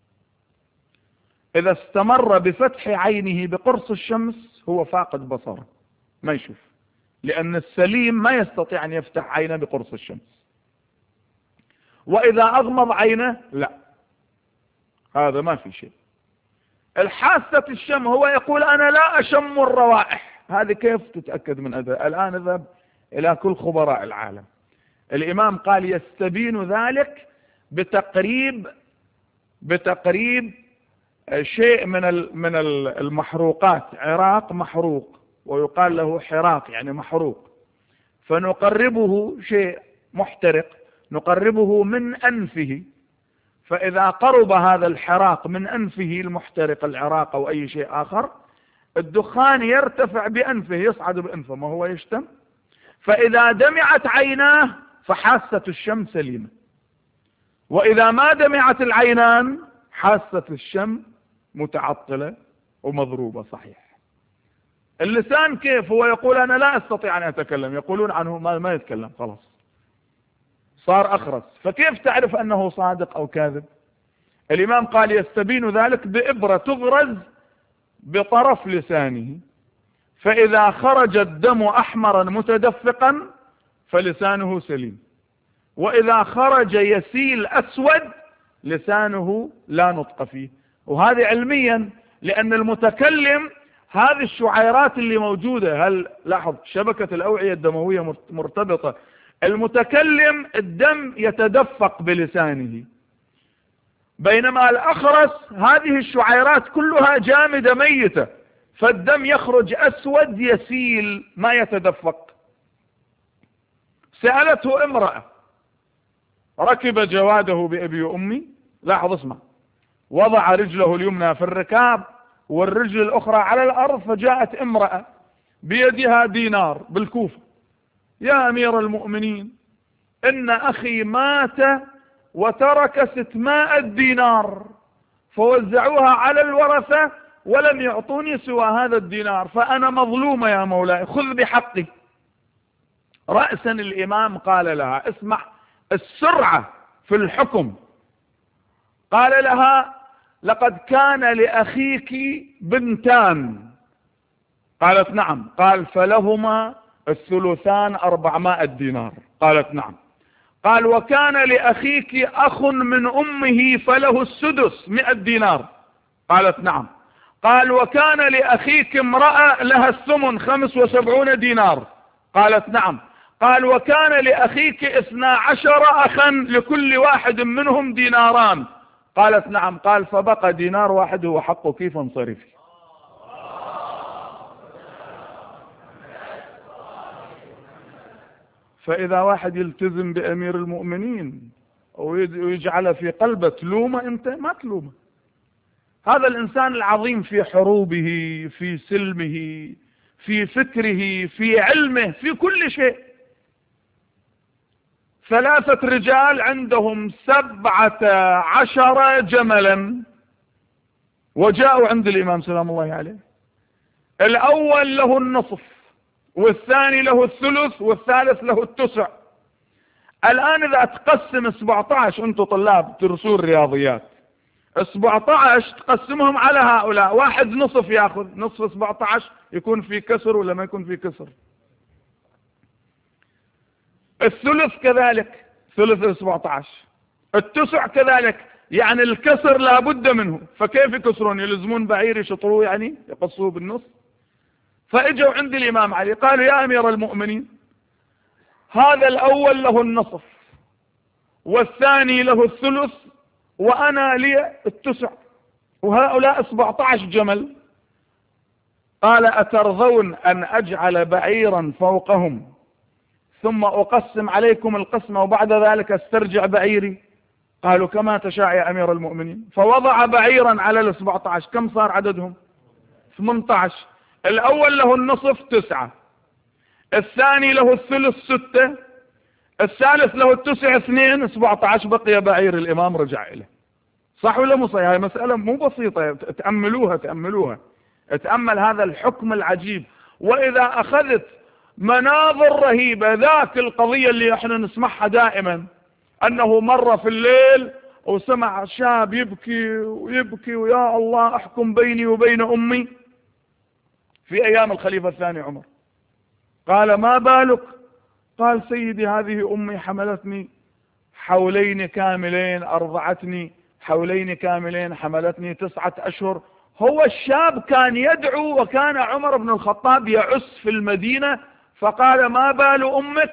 إذا استمر بفتح عينه بقرص الشمس هو فاقد بصره، ما يشوف، لأن السليم ما يستطيع أن يفتح عينه بقرص الشمس. وإذا أغمض عينه لا، هذا ما في شيء. الحاسة الشم هو يقول أنا لا أشم الروائح، هذه كيف تتأكد من هذا؟ الآن اذهب إلى كل خبراء العالم. الإمام قال يستبين ذلك بتقريب بتقريب شيء من من المحروقات، عراق محروق ويقال له حراق يعني محروق، فنقربه شيء محترق نقربه من أنفه، فإذا قرب هذا الحراق من أنفه المحترق العراق أو أي شيء آخر الدخان يرتفع بأنفه يصعد بأنفه ما هو يشتم، فإذا دمعت عيناه فحاسة الشم سليمة، وإذا ما دمعت العينان حاسة الشم متعطلة ومضروبة. صحيح. اللسان كيف؟ هو يقول أنا لا أستطيع أن أتكلم، يقولون عنه ما, ما يتكلم خلاص صار أخرس، فكيف تعرف أنه صادق أو كاذب؟ الإمام قال يستبين ذلك بإبرة تغرز بطرف لسانه، فإذا خرج الدم أحمرا متدفقا فلسانه سليم، وإذا خرج يسيل أسود لسانه لا نطق فيه. وهذا علميا، لأن المتكلم هذه الشعيرات اللي موجودة، هل لاحظ شبكة الأوعية الدموية مرتبطة، المتكلم الدم يتدفق بلسانه، بينما الأخرس هذه الشعيرات كلها جامدة ميتة، فالدم يخرج أسود يسيل ما يتدفق. سألته امرأة ركب جواده بأبي وأمي، لاحظ اسمع، وضع رجله اليمنى في الركاب والرجل الأخرى على الأرض، فجاءت امرأة بيدها دينار بالكوفة، يا أمير المؤمنين إن أخي مات وترك ستمائة دينار، فوزعوها على الورثة ولم يعطوني سوى هذا الدينار، فأنا مظلومة يا مولاي، خذ بحقي. رأسا الإمام قال لها اسمع السرعة في الحكم، قال لها لقد كان لأخيك بنتان، قالت نعم، قال فلهما الثلثان أربعمائة دينار، قالت نعم، قال وكان لأخيك أخ من أمه فله السدس مئة دينار، قالت نعم، قال وكان لأخيك امرأة لها الثمن خمس وسبعون دينار، قالت نعم، قال وكان لأخيك اثنا عشر أخا لكل واحد منهم ديناران، قالت نعم، قال فبقى دينار واحد هو حقه فانصرفي. فإذا واحد يلتزم بأمير المؤمنين ويجعل في قلبه تلومه، انت ما تلومه. هذا الإنسان العظيم في حروبه في سلمه في فكره في علمه في كل شيء. ثلاثة رجال عندهم سبعة عشر جملا وجاءوا عند الإمام سلام الله عليه، الأول له النصف والثاني له الثلث والثالث له التسع. الآن إذا تقسم سبعة عشر، أنتم طلاب تدرسون الرياضيات، سبعة عشر تقسمهم على هؤلاء، واحد نصف ياخذ، نصف سبعة عشر يكون في كسر ولا ما يكون في كسر؟ الثلث كذلك ثلث سبعة عشر، التسع كذلك، يعني الكسر لابد منه، فكيف يكسرون؟ يلزمون بعير يشطروه يعني يقصوه بالنص. فاجوا عند الإمام علي قالوا يا أمير المؤمنين هذا الأول له النصف والثاني له الثلث وأنا لي التسع وهؤلاء سبعة عشر جمل، قال أترضون أن أجعل بعيرا فوقهم ثم أقسم عليكم القسمة وبعد ذلك استرجع بعيري؟ قالوا كما تشاء يا أمير المؤمنين. فوضع بعيرا على السبعة عشر، كم صار عددهم؟ ثمانية عشر. الأول له النصف تسعة، الثاني له الثلث ستة، الثالث له التسع اثنين، سبعة عشر بقي بعير. الإمام رجع إليه. صح ولا مو صحيح؟ هاي مسألة مو بسيطة، تأملوها تأملوها تأمل هذا الحكم العجيب. وإذا أخذت مناظر رهيبة، ذاك القضية اللي احنا نسمعها دائما، أنه مر في الليل وسمع شاب يبكي ويبكي ويا الله احكم بيني وبين أمي، في أيام الخليفة الثاني عمر. قال ما بالك؟ قال سيدي هذه أمي حملتني حولين كاملين، أرضعتني حولين كاملين، حملتني تسعة أشهر. هو الشاب كان يدعو، وكان عمر بن الخطاب يعس في المدينة، فقال ما بال أمك؟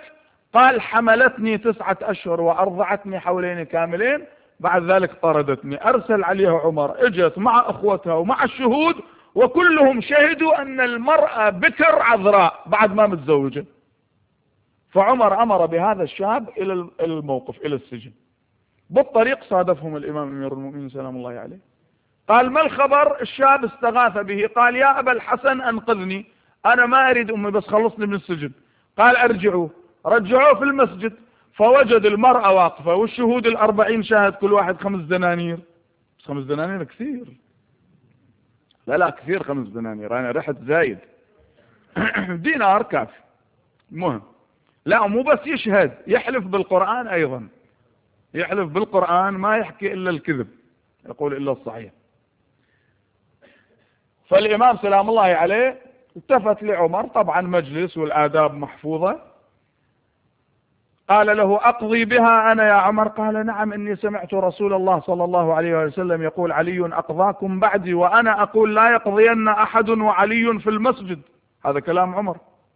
قال حملتني تسعة أشهر وأرضعتني حولين كاملين، بعد ذلك طردتني. أرسل عليها عمر، اجت مع أخوتها ومع الشهود وكلهم شهدوا أن المرأة بكر عذراء بعد ما متزوجة. فعمر أمر بهذا الشاب إلى الموقف، إلى السجن. بالطريق صادفهم الإمام أمير المؤمنين سلام الله عليه، قال ما الخبر؟ الشاب استغاث به، قال يا أبا الحسن أنقذني، أنا ما أريد أمي بس خلصني من السجن. قال أرجعوه. رجعوه في المسجد، فوجد المرأة واقفة والشهود الأربعين شاهد كل واحد خمس دنانير. بس خمس دنانير كثير، لا لا كثير خمس دنانير، أنا رحت زايد. دينار كافي. المهم لا مو بس يشهد، يحلف بالقرآن أيضا، يحلف بالقرآن ما يحكي إلا الكذب، يقول إلا الصحيح. فالإمام سلام الله عليه التفت لعمر، طبعا مجلس والآداب محفوظة، قال له أقضي بها أنا يا عمر؟ قال نعم، إني سمعت رسول الله صلى الله عليه وسلم يقول علي أقضاكم بعدي، وأنا أقول لا يقضين أحد وعلي في المسجد. هذا كلام عمر.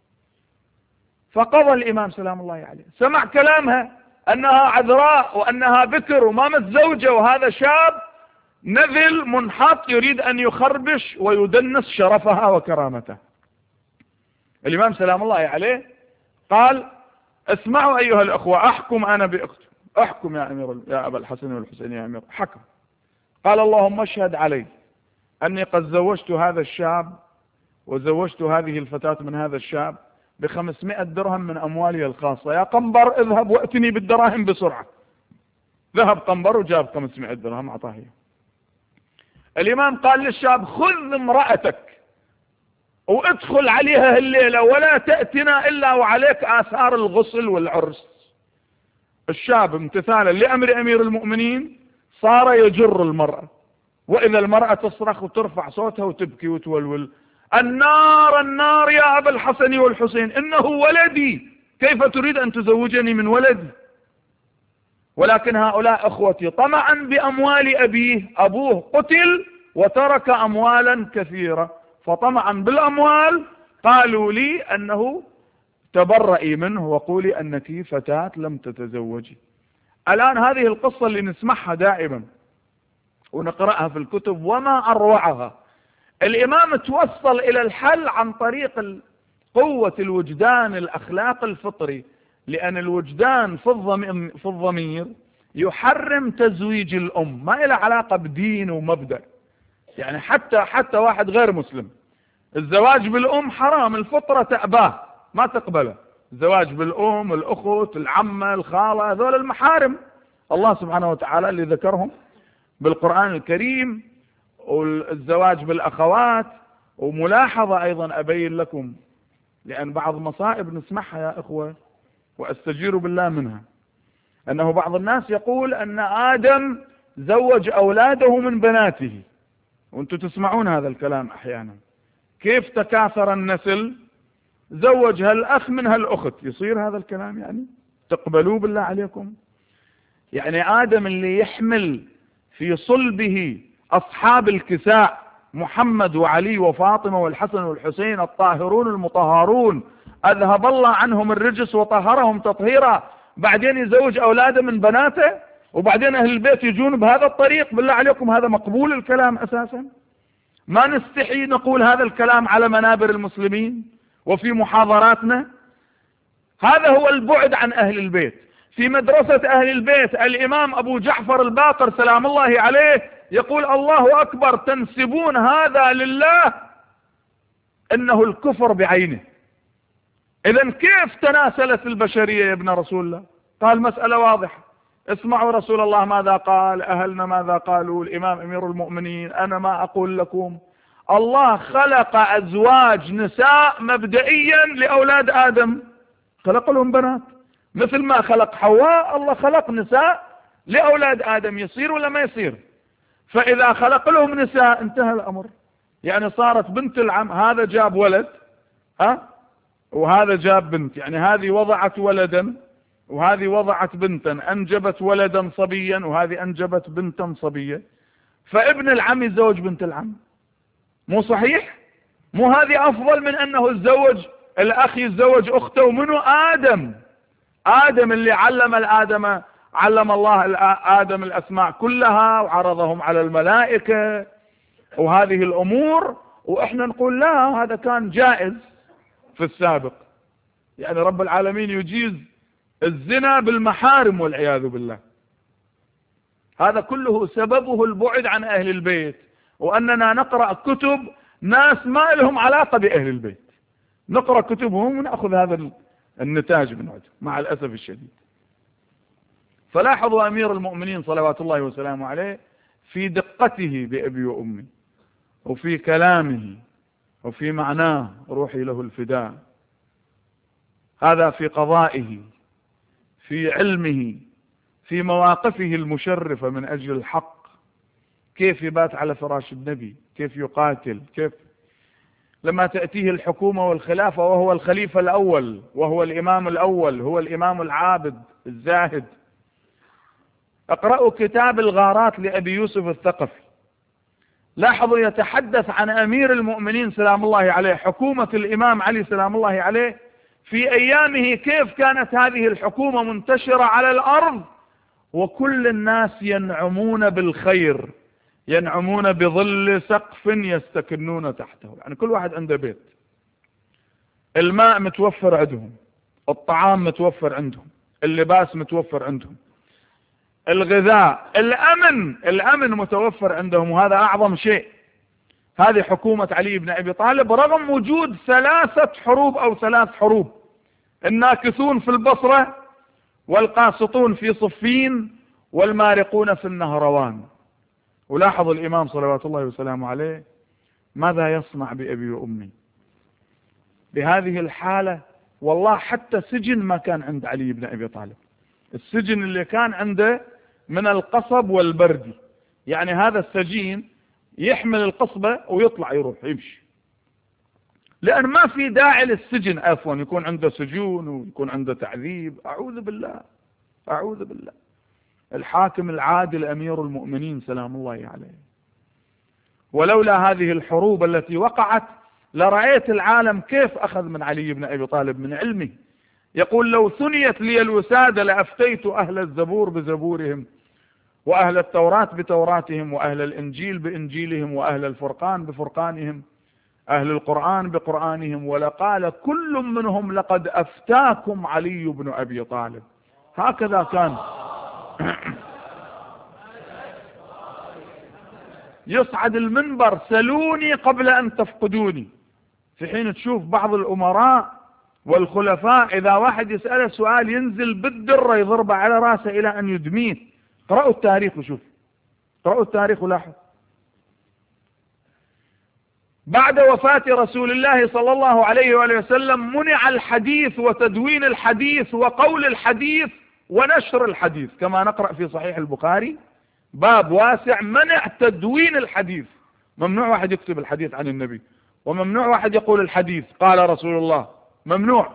فقضى الإمام سلام الله عليه، سمع كلامها أنها عذراء وأنها بكر وما متزوجة، وهذا شاب نذل منحط يريد أن يخربش ويدنس شرفها وكرامتها. الإمام سلام الله عليه قال اسمعوا أيها الأخوة، أحكم أنا بأختي. أحكم يا أمير يا أبا الحسن والحسين يا أمير. حكم. قال اللهم اشهد علي أني قد زوجت هذا الشاب وزوجت هذه الفتاة من هذا الشاب بخمسمائة درهم من أموالي الخاصة. يا قنبر اذهب وأتني بالدراهم بسرعة. ذهب قنبر وجاب خمسمائة درهم أعطاه. الإمام قال للشاب خذ امرأتك وادخل عليها الليلة ولا تأتنا إلا وعليك آثار الغسل والعرس. الشاب امتثالا لأمر أمير المؤمنين صار يجر المرأة، وإذا المرأة تصرخ وترفع صوتها وتبكي وتولول النار النار يا أبا الحسن والحسين، إنه ولدي، كيف تريد أن تزوجني من ولدي؟ ولكن هؤلاء أخوتي طمعا بأموال أبيه، أبوه قتل وترك أموالا كثيرة، فطمعا بالأموال قالوا لي أنه تبرئي منه وقولي أنك فتاة لم تتزوجي. الآن هذه القصة اللي نسمعها دائما ونقرأها في الكتب وما أروعها. الإمام توصل إلى الحل عن طريق قوة الوجدان الأخلاق الفطري، لأن الوجدان في الضمير يحرم تزويج الأم، ما إلى علاقة بدين ومبدأ. يعني حتى حتى واحد غير مسلم الزواج بالأم حرام، الفطرة تأباه ما تقبله. الزواج بالأم، الأخت، العمة، الخالة، هذول المحارم الله سبحانه وتعالى اللي ذكرهم بالقرآن الكريم. والزواج بالأخوات. وملاحظة أيضا أبين لكم، لأن بعض مصائب نسمعها يا إخوة وأستجير بالله منها، أنه بعض الناس يقول أن آدم زوج أولاده من بناته، وأنتم تسمعون هذا الكلام أحيانا. كيف تكاثر النسل؟ زوج هالأخ من هالأخت، يصير هذا الكلام؟ يعني تقبلوه بالله عليكم؟ يعني آدم اللي يحمل في صلبه أصحاب الكساء محمد وعلي وفاطمة والحسن والحسين الطاهرون المطهرون أذهب الله عنهم الرجس وطهرهم تطهيرا، بعدين يزوج أولاده من بناته، وبعدين أهل البيت يجون بهذا الطريق؟ بالله عليكم هذا مقبول الكلام أساسا؟ ما نستحي نقول هذا الكلام على منابر المسلمين وفي محاضراتنا؟ هذا هو البعد عن أهل البيت. في مدرسة أهل البيت الإمام أبو جعفر الباقر سلام الله عليه يقول الله أكبر تنسبون هذا لله، إنه الكفر بعينه. إذن كيف تناسلت البشرية يا ابن رسول الله؟ قال مسألة واضحة، اسمعوا رسول الله ماذا قال، أهلنا ماذا قالوا، الإمام أمير المؤمنين أنا ما أقول لكم. الله خلق أزواج نساء مبدئيا لأولاد آدم، خلق لهم بنات مثل ما خلق حواء. الله خلق نساء لأولاد آدم، يصير ولا ما يصير؟ فإذا خلق لهم نساء انتهى الأمر. يعني صارت بنت العم، هذا جاب ولد ها وهذا جاب بنت، يعني هذه وضعت ولدا وهذه وضعت بنتا، أنجبت ولدا صبيا وهذه أنجبت بنتا صبية، فابن العم يتزوج بنت العم. مو صحيح؟ مو هذه أفضل من أنه يتزوج الأخ يتزوج أخته؟ ومنه آدم آدم اللي علم الآدم علم الله آدم الأسماء كلها وعرضهم على الملائكة وهذه الأمور، وإحنا نقول لا، هذا كان جائز في السابق. يعني رب العالمين يجيز الزنا بالمحارم والعياذ بالله. هذا كله سببه البعد عن أهل البيت، وأننا نقرأ كتب ناس ما لهم علاقة بأهل البيت، نقرأ كتبهم ونأخذ هذا النتاج من عندهم مع الأسف الشديد. فلاحظوا أمير المؤمنين صلوات الله وسلامه عليه في دقته بأبي وأمي، وفي كلامه، وفي معناه روحي له الفداء. هذا في قضائه، في علمه، في مواقفه المشرفة من أجل الحق، كيف يبات على فراش النبي، كيف يقاتل، كيف لما تأتيه الحكومة والخلافة وهو الخليفة الأول، وهو الإمام الأول، هو الإمام العابد الزاهد. اقرأوا كتاب الغارات لأبي يوسف الثقفي، لاحظوا يتحدث عن أمير المؤمنين سلام الله عليه، حكومة الإمام علي سلام الله عليه في أيامه، كيف كانت هذه الحكومة منتشرة على الأرض، وكل الناس ينعمون بالخير، ينعمون بظل سقف يستكنون تحته. يعني كل واحد عنده بيت، الماء متوفر عندهم، الطعام متوفر عندهم، اللباس متوفر عندهم، الغذاء، الأمن الأمن متوفر عندهم، وهذا أعظم شيء. هذه حكومة علي بن أبي طالب رغم وجود ثلاثة حروب أو ثلاث حروب، الناكثون في البصرة، والقاسطون في صفين، والمارقون في النهروان. ولاحظوا الإمام صلوات الله وسلامه عليه ماذا يصنع بأبي وأمي بهذه الحالة. والله حتى سجن ما كان عند علي بن أبي طالب، السجن اللي كان عنده من القصب والبردي، يعني هذا السجين يحمل القصبة ويطلع يروح يمشي، لأن ما في داعي للسجن عفوا يكون عنده سجون ويكون عنده تعذيب. أعوذ بالله أعوذ بالله. الحاكم العادل أمير المؤمنين سلام الله عليه. ولولا هذه الحروب التي وقعت لرأيت العالم كيف أخذ من علي بن أبي طالب من علمه. يقول لو ثنيت لي الوسادة لأفتيت أهل الزبور بزبورهم، وأهل التوراة بتوراتهم، وأهل الإنجيل بإنجيلهم، وأهل الفرقان بفرقانهم، أهل القرآن بقرآنهم، ولقال كل منهم لقد أفتاكم علي بن أبي طالب. هكذا كان يصعد المنبر سلوني قبل أن تفقدوني، في حين تشوف بعض الأمراء والخلفاء إذا واحد يسأله سؤال ينزل بالدرة يضربه على راسه إلى أن يدميه. قرأوا التاريخ وشوف، قرأوا التاريخ ولاحظ. بعد وفاة رسول الله صلى الله عليه وآله وسلم منع الحديث وتدوين الحديث وقول الحديث ونشر الحديث، كما نقرأ في صحيح البخاري باب واسع منع تدوين الحديث. ممنوع واحد يكتب الحديث عن النبي، وممنوع واحد يقول الحديث قال رسول الله، ممنوع.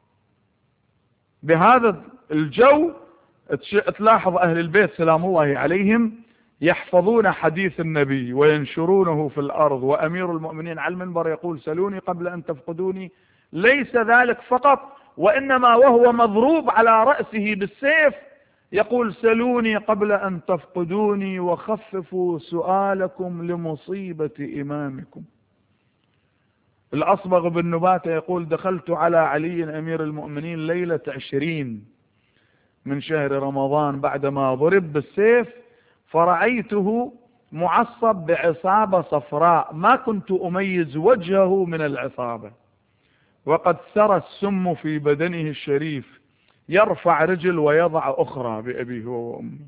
بهذا الجو تلاحظ أهل البيت سلام الله عليهم يحفظون حديث النبي وينشرونه في الأرض، وأمير المؤمنين على المنبر يقول سلوني قبل أن تفقدوني. ليس ذلك فقط، وإنما وهو مضروب على رأسه بالسيف يقول سلوني قبل أن تفقدوني وخففوا سؤالكم لمصيبة إمامكم. الأصبغ بن نباتة يقول دخلت على علي أمير المؤمنين ليلة عشرين من شهر رمضان بعدما ضرب بالسيف، فرأيته معصب بعصابة صفراء ما كنت أميز وجهه من العصابة، وقد سرى السم في بدنه الشريف، يرفع رجل ويضع أخرى بأبيه وأمي،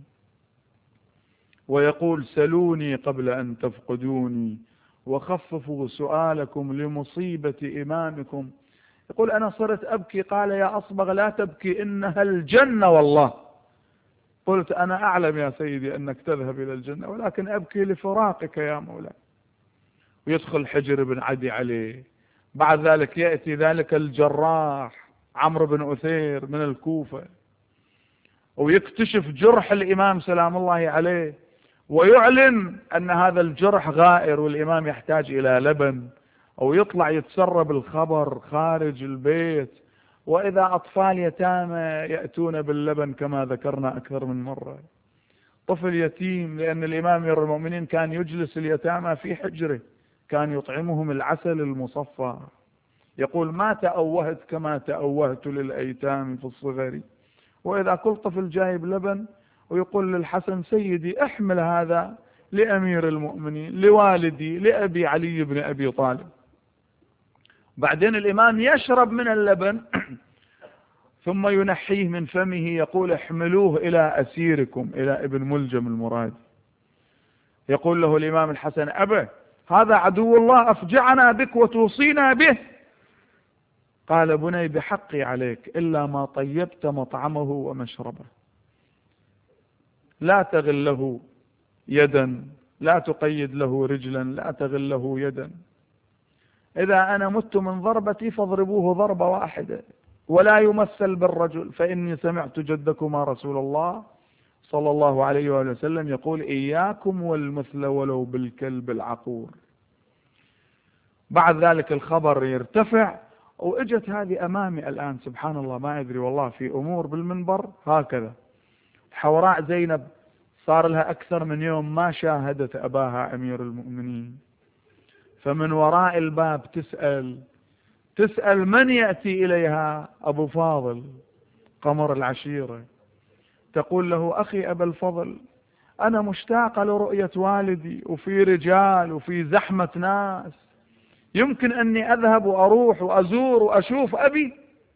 ويقول سلوني قبل أن تفقدوني وخففوا سؤالكم لمصيبة إمامكم. يقول أنا صرت أبكي. قال يا أصبغ لا تبكي إنها الجنة والله. قلت أنا أعلم يا سيدي أنك تذهب إلى الجنة، ولكن أبكي لفراقك يا مولاي. ويدخل حجر بن عدي عليه. بعد ذلك يأتي ذلك الجراح عمرو بن أثير من الكوفة، ويكتشف جرح الإمام سلام الله عليه، ويعلن أن هذا الجرح غائر والإمام يحتاج إلى لبن، أو يطلع يتسرب الخبر خارج البيت، وإذا أطفال يتامى يأتون باللبن كما ذكرنا أكثر من مرة. طفل يتيم، لأن الإمام أمير المؤمنين كان يجلس اليتامى في حجره، كان يطعمهم العسل المصفى، يقول ما تأوهت كما تأوهت للأيتام في الصغر. وإذا كل طفل جايب لبن ويقول للحسن سيدي احمل هذا لأمير المؤمنين، لوالدي، لأبي علي بن أبي طالب. بعدين الإمام يشرب من اللبن ثم ينحيه من فمه، يقول احملوه إلى أسيركم، إلى ابن ملجم المرادي. يقول له الإمام الحسن أبا هذا عدو الله أفجعنا بك وتوصينا به. قال بني بحقي عليك إلا ما طيبت مطعمه ومشربه، لا تغل له يدا، لا تقيد له رجلا، لا تغل له يدا. إذا أنا مت من ضربتي فاضربوه ضربة واحدة، ولا يمثل بالرجل، فإني سمعت جدكما رسول الله صلى الله عليه وآله وسلم يقول إياكم والمثل ولو بالكلب العقور. بعد ذلك الخبر يرتفع، وإجت هذه أمامي الآن سبحان الله، ما أدري والله في أمور بالمنبر هكذا. حوراء زينب صار لها أكثر من يوم ما شاهدت أباها أمير المؤمنين، فمن وراء الباب تسأل تسأل من يأتي إليها؟ أبو فاضل قمر العشيرة. تقول له أخي أبا الفضل أنا مشتاقة لرؤية والدي، وفي رجال وفي زحمة ناس، يمكن أني أذهب وأروح وأزور وأشوف أبي؟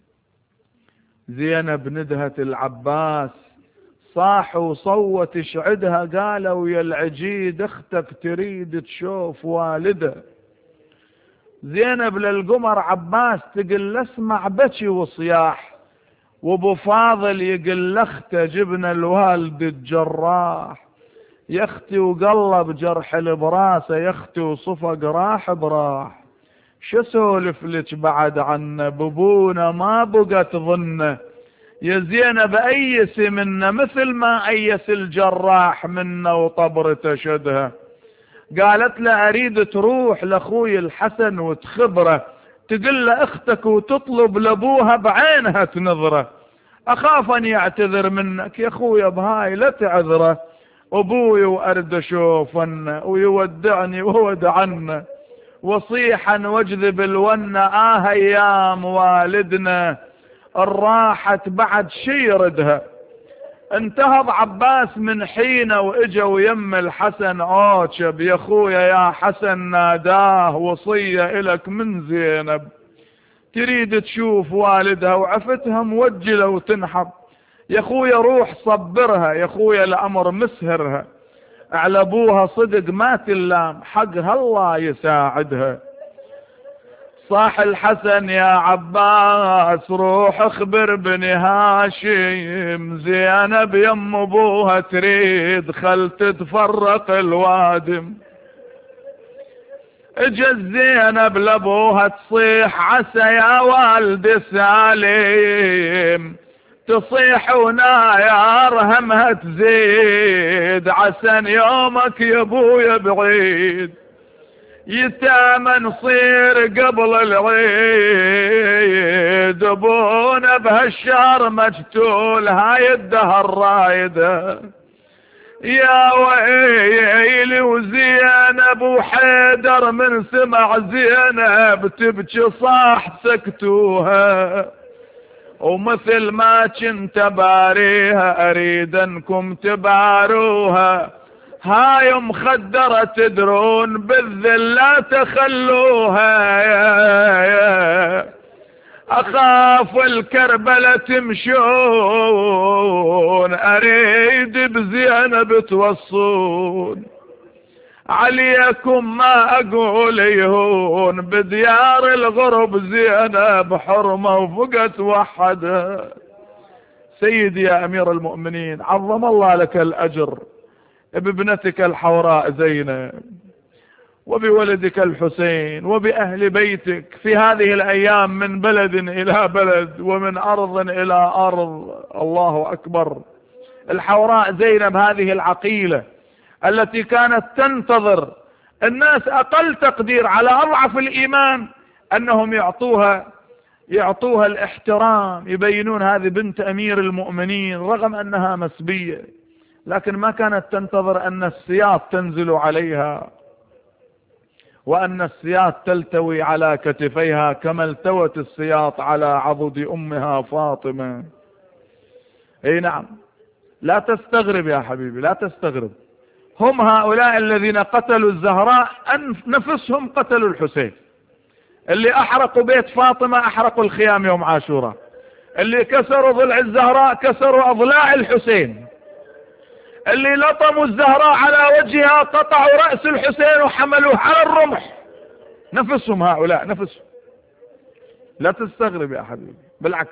زينب ندهت العباس، صاح وصوت شعدها، قالوا يا العجيد اختك تريد تشوف والده. زينب للقمر عباس تقل اسمع بكي وصياح، وابو فاضل يقل اخته جبنا الوالد الجراح، يا اختي وقلب جرح البراسه، يا اختي وصفق راح براح، شو سولف لك بعد عنا ببونا ما بقت ظنه، يا زينب ايس منا مثل ما ايس الجراح منا وطبرته شدها. قالت له اريد تروح لاخوي الحسن وتخبره، تقول له اختك وتطلب لابوها بعينها تنظره، اخاف ان يعتذر منك يا اخويا بهاي لا تعذره، ابوي وارد اشوفن ويودعني وودعنا، وصيحا واجذب الونه اه ايام والدنا، الراحت بعد شي يردها. انتهض عباس من حينه واجوا يم الحسن عوشب، يا اخويا يا حسن ناداه وصية الك من زينب، تريد تشوف والدها وعفتها موجلة وتنحب، يا اخويا روح صبرها، يا اخويا الامر مسهرها، على ابوها صدق ما تلام، حقها الله يساعدها. صاح الحسن يا عباس روح اخبر بني هاشم، زينب يم ابوها تريد خل تتفرق الوادم. اجت زينب لابوها تصيح عسى يا والد سالم، تصيح وناير همها تزيد، عسى يومك يا ابويا بعيد، يتامى نصير قبل العيد، ابونا بهالشهر مجتول هاي الدهر رايده، يا ويلي وزينب وحيدر من سمع زينب تبكي صاح سكتوها، ومثل ما كنت باريها اريد انكم تباروها، هاي مخدرة تدرون بالذل لا تخلوها، يا يا اخاف الكربلة تمشون، اريد بزينب توصون، عليكم ما اقول يهون، بديار الغرب زينب حرمة وفقت وحدها. سيدي يا امير المؤمنين عظم الله لك الاجر بابنتك الحوراء زينب، وبولدك الحسين، وبأهل بيتك في هذه الأيام من بلد إلى بلد ومن أرض إلى أرض. الله أكبر. الحوراء زينب هذه العقيلة التي كانت تنتظر الناس أقل تقدير على أضعف الإيمان أنهم يعطوها يعطوها الاحترام، يبينون هذه بنت أمير المؤمنين رغم أنها مسبية، لكن ما كانت تنتظر أن السياط تنزل عليها وأن السياط تلتوي على كتفيها كما التوت السياط على عضد أمها فاطمة. اي نعم، لا تستغرب يا حبيبي، لا تستغرب. هم هؤلاء الذين قتلوا الزهراء نفسهم قتلوا الحسين. اللي احرقوا بيت فاطمة احرقوا الخيام يوم عاشوراء، اللي كسروا ضلع الزهراء كسروا اضلاع الحسين، اللي لطموا الزهراء على وجهها قطعوا رأس الحسين وحملوه على الرمح، نفسهم هؤلاء نفسهم. لا تستغرب يا حبيبي، بالعكس.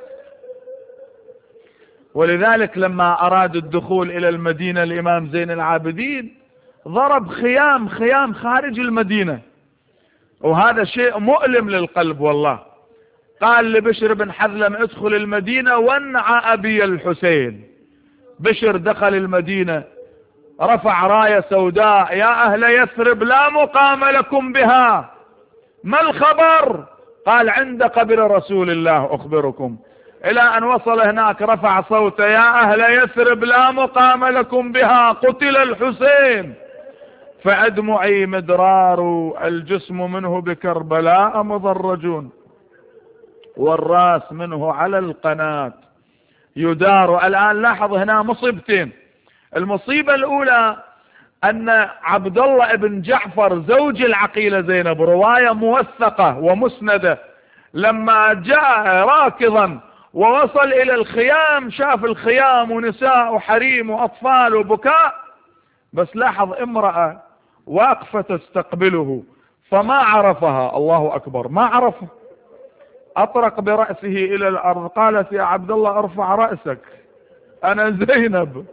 ولذلك لما أراد الدخول إلى المدينة الإمام زين العابدين ضرب خيام خيام خارج المدينة، وهذا شيء مؤلم للقلب والله. قال لبشر بن حذلم ادخل المدينة وانع أبي الحسين. بشر دخل المدينة رفع راية سوداء: يا أهل يثرب لا مقام لكم بها، ما الخبر؟ قال عند قبر رسول الله أخبركم. إلى أن وصل هناك رفع صوته: يا أهل يثرب لا مقام لكم بها، قتل الحسين، فأدمعي مدرار، الجسم منه بكربلاء مضرجون، والراس منه على القناة يدار. الآن لاحظ هنا مصيبتين. المصيبة الأولى أن عبد الله بن جعفر زوج العقيلة زينب، رواية موثقة ومسندة، لما جاء راكضا ووصل إلى الخيام شاف الخيام ونساء وحريم وأطفال وبكاء، بس لاحظ امرأة واقفة تستقبله فما عرفها. الله أكبر، ما عرفها. أطرق برأسه إلى الأرض، قالت: يا عبد الله ارفع رأسك، أنا زينب.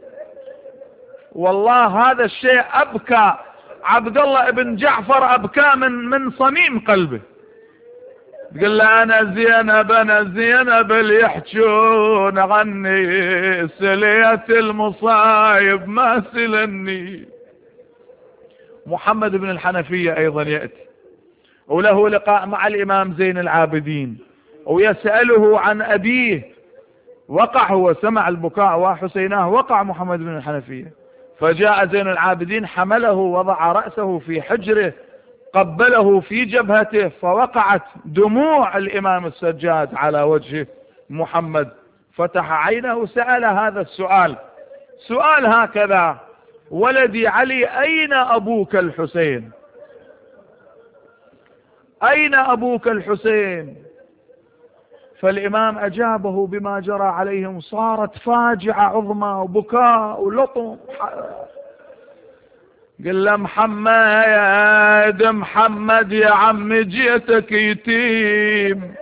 والله هذا الشيء أبكى عبد الله بن جعفر، أبكى من من صميم قلبه. قال له: أنا زينب أنا زينب اللي يحجون عني، سليت المصايب ما سلني. محمد بن الحنفية أيضا يأتي وله لقاء مع الإمام زين العابدين ويسأله عن أبيه. وقع، هو سمع البكاء وحسيناه، وقع محمد بن الحنفية، فجاء زين العابدين حمله وضع رأسه في حجره، قبله في جبهته، فوقعت دموع الإمام السجاد على وجه محمد. فتح عينه وسأل هذا السؤال، سؤال هكذا: ولدي علي أين أبوك الحسين؟ أين أبوك الحسين؟ فالإمام أجابه بما جرى عليهم. صارت فاجعة عظمى وبكاء ولطم. قل له: محمد محمد يا عم جيتك يتيم،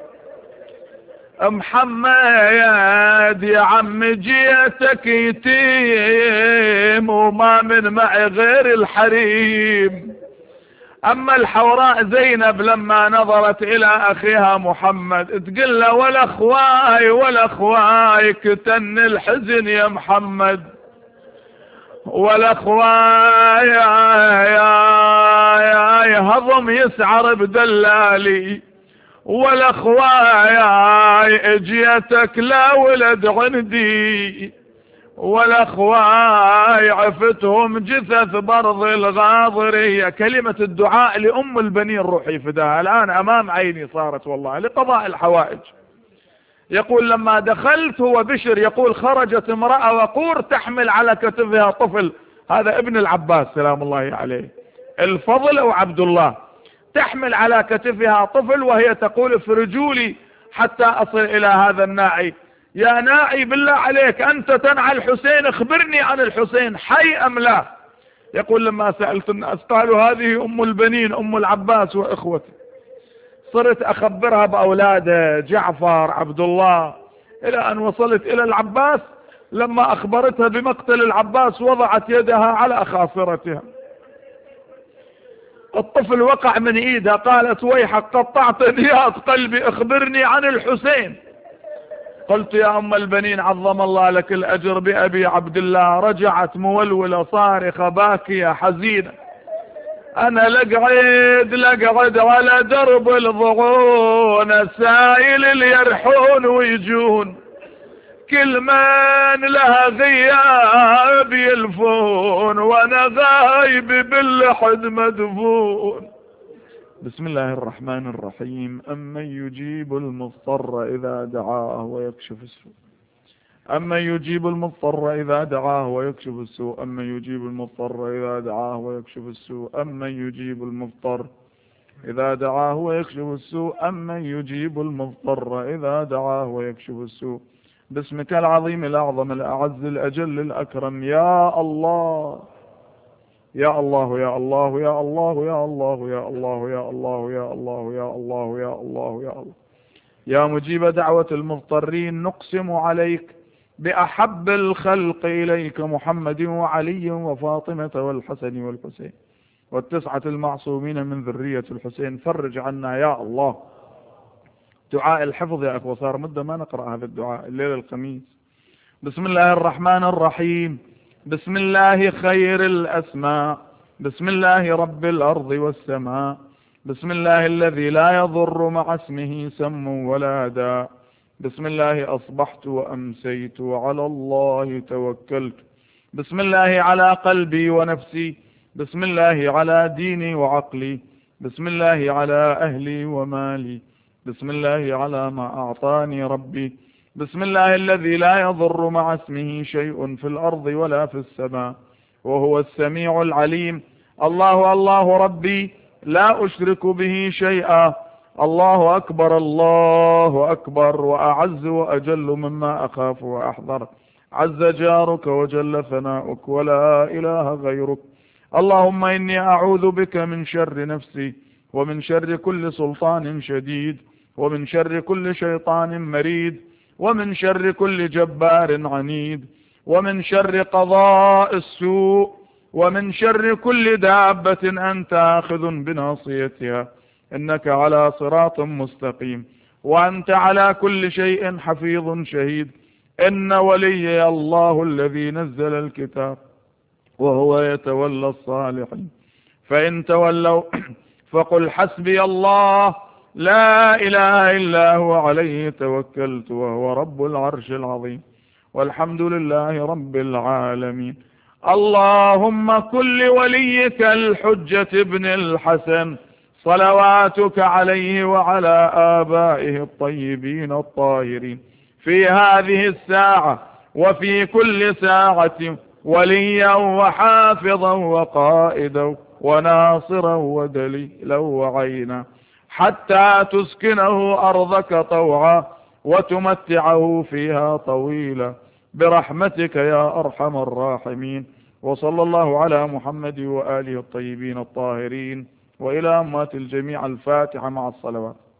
محمد يا عم جيتك يتيم، وما من معي غير الحريم. أما الحوراء زينب لما نظرت إلى أخيها محمد تقول له: ولا أخواي ولا أخواي كتن الحزن يا محمد، ولا أخواي يا يا يا هضم يسعر بدلالي، ولا أخواي اجيتك لا ولد عندي، ولا أخواي عفتهم جثث برض الغاضرية. كلمة الدعاء لأم البنين روحي فداها، الآن أمام عيني صارت والله، لقضاء الحوائج. يقول: لما دخلت هو بشر يقول: خرجت امرأة وقور تحمل على كتفها طفل، هذا ابن العباس سلام الله عليه، الفضل أو عبد الله، تحمل على كتفها طفل وهي تقول: افرجوا لي حتى أصل إلى هذا الناعي. يا ناعي بالله عليك أنت تنعى الحسين، اخبرني عن الحسين حي أم لا؟ يقول: لما سألت الناس قالوا هذه أم البنين أم العباس وإخوته. صرت أخبرها بأولاده جعفر عبد الله، إلى أن وصلت إلى العباس. لما أخبرتها بمقتل العباس وضعت يدها على خاصرتها. الطفل وقع من إيدها، قالت: ويحك قطعت ديات قلبي، اخبرني عن الحسين. قلت: يا أم البنين عظم الله لك الأجر بأبي عبد الله. رجعت مولولة صارخة باكية حزينة. انا لقعد لقعد على درب الضغون، السائل اللي يرحون ويجون، كل من لها غياب يلفون، وانا غايب باللحد مدفون. بسم الله الرحمن الرحيم. أمن يجيب المضطر إذا دعاه ويكشف السوء، أمن يجيب المضطر إذا دعاه ويكشف السوء، أمن يجيب المضطر إذا دعاه ويكشف السوء، أمن يجيب المضطر إذا دعاه ويكشف السوء، أمن يجيب المضطر إذا دعاه ويكشف السوء. باسمك العظيم الأعظم الأعز الأجل الأكرم، يا الله يا الله يا الله يا الله يا الله يا الله يا الله يا الله يا الله يا الله يا الله يا مجيب دعوة المضطرين، نقسم عليك بأحب الخلق إليك محمد وعلي وفاطمة والحسن والحسين والتسعة المعصومين من ذرية الحسين، فرج عنا يا الله. دعاء الحفظ يا أخوة، صار مدة ما نقرأ هذا الدعاء الليلة الخميس. بسم الله الرحمن الرحيم. بسم الله خير الأسماء، بسم الله رب الأرض والسماء، بسم الله الذي لا يضر مع اسمه سم ولا داء، بسم الله أصبحت وأمسيت وعلى الله توكلت، بسم الله على قلبي ونفسي، بسم الله على ديني وعقلي، بسم الله على أهلي ومالي، بسم الله على ما أعطاني ربي، بسم الله الذي لا يضر مع اسمه شيء في الأرض ولا في السماء وهو السميع العليم. الله الله ربي لا أشرك به شيئا، الله أكبر الله أكبر وأعز وأجل مما أخاف وأحذر، عز جارك وجل ثناؤك ولا إله غيرك. اللهم إني أعوذ بك من شر نفسي ومن شر كل سلطان شديد ومن شر كل شيطان مريد ومن شر كل جبار عنيد ومن شر قضاء السوء ومن شر كل دابة أنت آخذ بناصيتها، إنك على صراط مستقيم وأنت على كل شيء حفيظ شهيد. إن ولي الله الذي نزل الكتاب وهو يتولى الصالحين، فإن تولوا فقل حسبي الله لا إله إلا هو عليه توكلت وهو رب العرش العظيم، والحمد لله رب العالمين. اللهم كن لوليك الحجة ابن الحسن صلواتك عليه وعلى آبائه الطيبين الطاهرين في هذه الساعة وفي كل ساعة وليا وحافظا وقائدا وناصرا ودليلا وعينا، حتى تسكنه أرضك طوعا وتمتعه فيها طويلا برحمتك يا أرحم الراحمين. وصلى الله على محمد وآله الطيبين الطاهرين، وإلى أمات الجميع الفاتحة مع الصلوات.